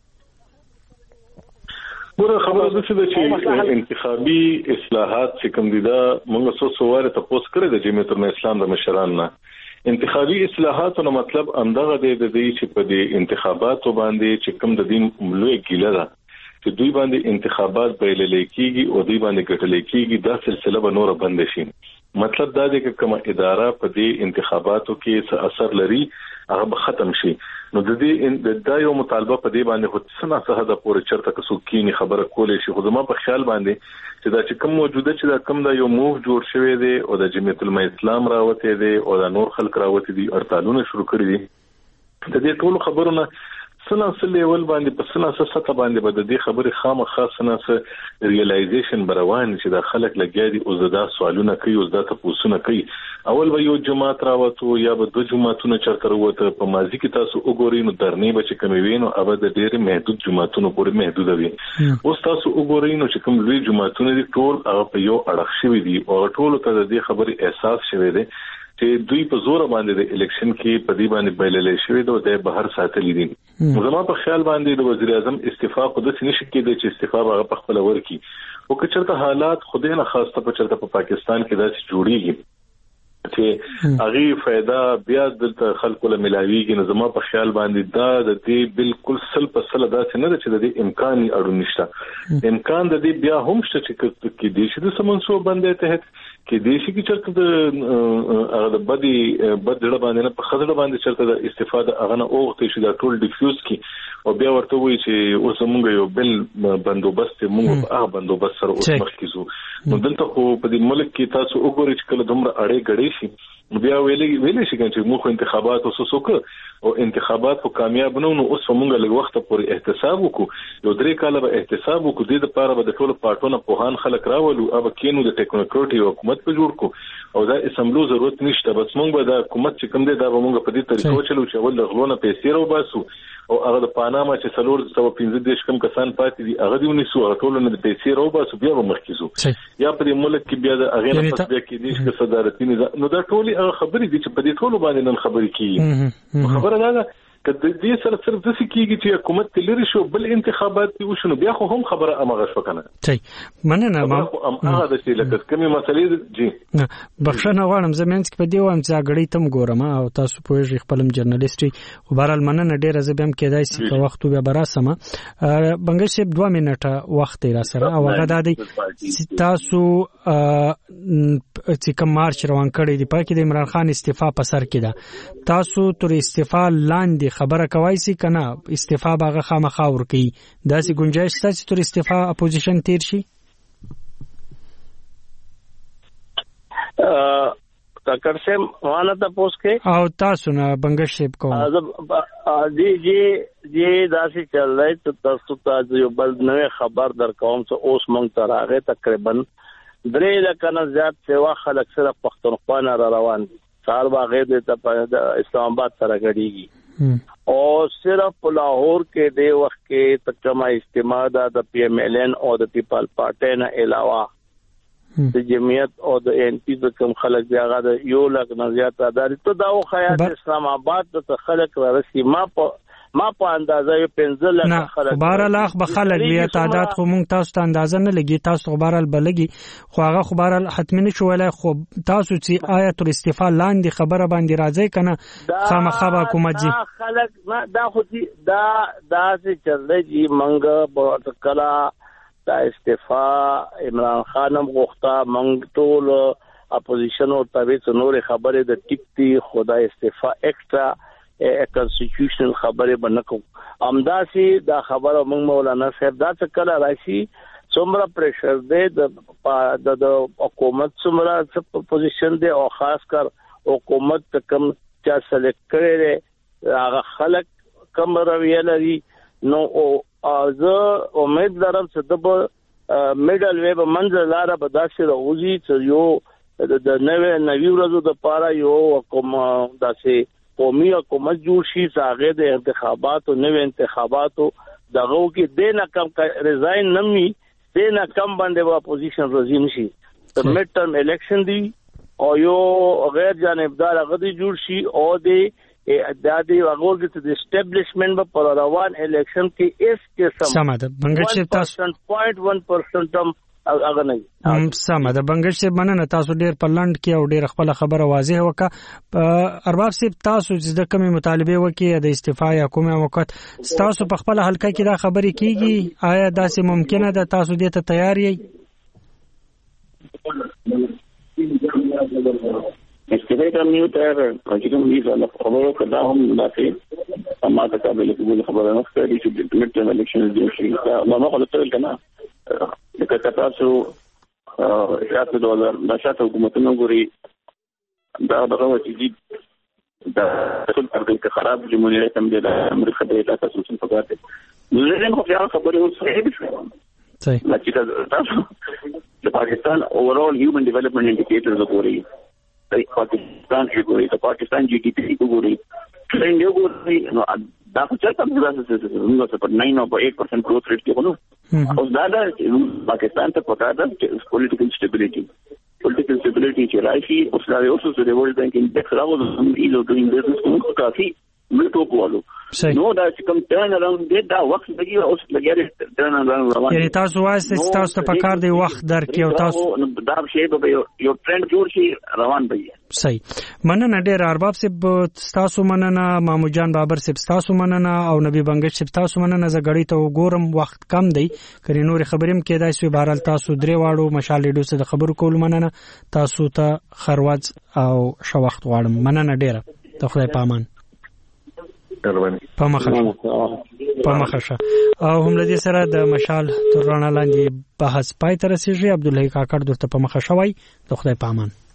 ګوره خبره ده چې انتخابي اصلاحات چې کوم دي دا موږ څو سواره تاسو کړی د جمعیت الاسلام د مشران نه انتخابي اصلاحات نو مطلب اندغه دی د دې چې په دې انتخاباتو باندې چې کوم د دین ملوي ګیله ده چې دوی باندې انتخابات بیلل کېږي او دوی باندې ګټل کېږي دا سلسله به نور بند شي مطلب دا دی چې کومه اداره په دې انتخاباتو کې څه اثر لري هغه ختم شي نو د دې د یو مطالبه په دې باندې هڅه نه څه ده پورې چرته کسو کینی خبره کولې شي خو زما په خیال باندې چې دا چې کوم موجوده چې دا کوم دا یو موو جوړ شوی دی او د جمعیت الاسلام راوته دی او د نور خلک راوته دي ارتالونه شروع کړی دي د دې ټول خبرونه سنا سلیول باندې په سنا سطح باندې به د دې خبرې خامه خاصه نه ریلایزیشن بروان چې د خلک لګیا دي او زدا سوالونه کوي او زدا تاسو نه کوي اول به یو جماعت راوته یا به دوه جماعتونه چرته وروته په ماضي کې تاسو وګورئ نو درنې به چې کمی وینو اوبه د ډېر محدود جماعتونو پورې محدود وي اوس تاسو وګورئ نو چې کوم لوی جماعتونه دي ټول هغه په یو اړخ شوی دي او ټول ته د دې خبرې احساس شوی دی چې دوی په زور باندې د الیکشن کې په دې باندې بیللې شوې ده د بهر ساتلې دي زما په خیال باندې د وزیر اعظم استعفا خود څه نشي کېدای چې استعفا هغه په خپل ورکی او که چېرته حالات خدای نه خاصه په چېرته په پاکستان کې داسې جوړیږي چې هغه فائدہ بیا د خلکو له ملاویږي نو زما په خیال باندې دا د دې بالکل سل په سل داسې نه چې د دې امکان اړو نشته امکان د دې بیا هم شته چې کې د شي د سمونسو باندې ته کې د شي کې چرته د هغه د بدی بدړه باندې نه په خزړه باندې چرته د استفاده هغه نه اوغته شي دا ټول ډیفیوز کی او بیا ورته وایي چې اوس موږ یو بل بندوبست موږ هغه بندوبست سره اوس مخ کیږو نو دلته خو په دې ملک کې تاسو وګورئ چې کله دومره اړې غړې شي بیا ویلې ویلې شي چې موږ انتخابات وسوسو کو او انتخابات په کامیاب نه نو اوس موږ لږ وخت پورې احتساب وکړو یو درې کاله به احتساب وکړو د دې لپاره به د ټولو پارټونو په هان خلک راولو او کینو د ټیکنوکراټي حکومت په جوړ کو او دا اسمبلو ضرورت نشته بس موږ به د حکومت چې کوم دی دا به موږ په دې طریقو چلو چې ول غلونه پیسې راو باسو او هغه د پاناما چې څلور سو پنځه دیش کم کسان پاتې دي هغه دیونه سو هغه ټول نه د پیسې راو باسو بیا به مخکېزو یا په ملک کې بیا د هغه نه پس بیا کې دیش کې صدارتي نو دا ټول خبرې دي چې په دې ټولو باندې نن خبرې کیږي خبره دا ده کله دې سره صرف د څه کیږي چې حکومت تلری شو بل انتخابات دی وشنو بیا خو هم خبره امغه شو کنه صحیح مننه ما هغه د څه لکه کومه مسلې جی بخښنه غواړم زمونږ کې په دې وام چې غړې تم ګورم او تاسو پوهیږئ خپلم جرنالیستي خو بهرال مننه ډیره زبم کېدای شي په وخت به براسمه بنګش صاحب دوه منټه وخت را سره او هغه د تاسو چې کوم مارچ روان کړی دی پکې د عمران خان استعفا په سر کې ده تاسو تر استعفا لاندې خبره کوي سي کنه استعفا باغه خامخا ور کوي داسې گنجائش شته چې تر استعفا اپوزیشن تیر شي کاکړ سم وانه تاسو کې او تاسو نه بنگش شپ کوم جی جی جی داسې چل رہی ته تاسو ته یو بل نوې خبر در کوم چې اوس مونږ ته راغې تقریبا درې لکه نه زیات سیوا خلک سره پښتونخوا نه را روان دي سار باغې د اسلام آباد سره غړيږي او صرف په لاهور کې د وخت کې تکما اجتماع د پی ایم ایل ان او د پیپل پارټي نه علاوه د جمعیت او د ان پی د کوم خلک دی هغه د یو لک نه زیات اداري ته دا خو خیاط اسلام آباد د خلک رسي ما په ما په اندازه یو پنځه لک خلک خبره لاخ به خلک بیا تعداد خو مونږ تاسو ته اندازه نه لګي تاسو خبره بلګي خو هغه خبره حتمی نشو ولای خو تاسو چې آیت الاستفاء لاندې خبره باندې راځي کنه خامخا حکومت جی خلک دا خو دا دا چې چلېږي مونږ په کلا دا استفاء عمران خانم غوښتا مونږ ټول اپوزیشن او تابع نور خبره د ټیک دی خدای استفاء ایکسترا ا کنسټیټیوشنل خبره بنکو امداسي دا خبره موږ مولانا صاحب دا څه کله راشي څومره پریشر دی د د حکومت څومره پوزیشن دی او خاص کر حکومت کم چا سلیکټ کړي هغه خلک کم رویه لري نو او زه امید لرم چې د میډل ویب منځ لاره به داسې راوځي چې یو د نوې نوی ورځو د پاره یو کوم داسې قومي حکومت جوړ شي هغه د انتخاباتو نوې انتخاباتو دغه کې د نه کم ریزاین نمي د نه کم باندې اپوزیشن رزیم شي د میډ ټرم الیکشن دی او یو غیر جانبدار غدي جوړ شي او د د هغه د اسټابلیشمنت په روان الیکشن کې اس قسم سماده بنگش تاسو صفر پوینټ ون پرسنټ هم هغه نه سماده بنگش مننه تاسو ډیر په لند کې او ډیر خپل خبره واضح وکړه ارباب صاحب تاسو چې د کومې مطالبه وکړي د استعفا یا کومه وخت تاسو په خپل حلقه کې دا خبرې کیږي آیا داسې ممکنه ده تاسو دې ته تیار یې استفاده کوم یو تر چې کوم دې ځله خبرو کړه هم داسې اما د قابل قبول خبره نه ښکاري چې د میډ الیکشن دی چې ما ما خپل تل کنه لکه تاسو شاته ډالر د شاته حکومتونو ګوري دا دغه چې دا ټول ترګه خراب جمهوریت هم د امریکا د تاسو څخه پکاره نو زه هم خو هغه خبره اوس صحیح شوم صحیح لکه تاسو د پاکستان اوورال هیومن ډیولپمنٹ انډیکیټرز ګوري د پاکستان ګوري د پاکستان جی ډی پی ګوري ټرند یو ګوري نو دا څه څه تاسو موږ په ناین او ایټ پرسنټ گروث ریټ کې ونو او دا د پاکستان ته پکار ده پولیټیکل سټیبিলিټي پولیټیکل سټیبিলিټي چې راشي او سره اوس د ورلد بانک انډیکس راغلو هم ایزو ډوینګ بزنس کوم کافي ملټو کوالو نو دا چې کوم ټرن اراوند دی دا وخت لګي اوس لګي ټرن اراوند روان یعنی تاسو واسه تاسو ته پکار دی وخت درکې او تاسو دا شی به یو ټرند جوړ شي روان به صحیح مننه ډیر ارباب صاحب تاسو مننه مامو جان بابر صاحب تاسو مننه او نبی بنگش صاحب تاسو مننه زګړی ته وګورم وخت کم دی کړي نور خبریم کېدای شي بهرال تاسو درې واړو مشال لیډو سره خبرو کول مننه تاسو ته خروج او شو وخت غواړم مننه ډیر ته خدای پامان پمخه پمخه او هم لدی سره د مشال تر رڼا لاندې بحث پای تر رسیږي عبدالله کاکړ درته پمخه شوی د خدای پامان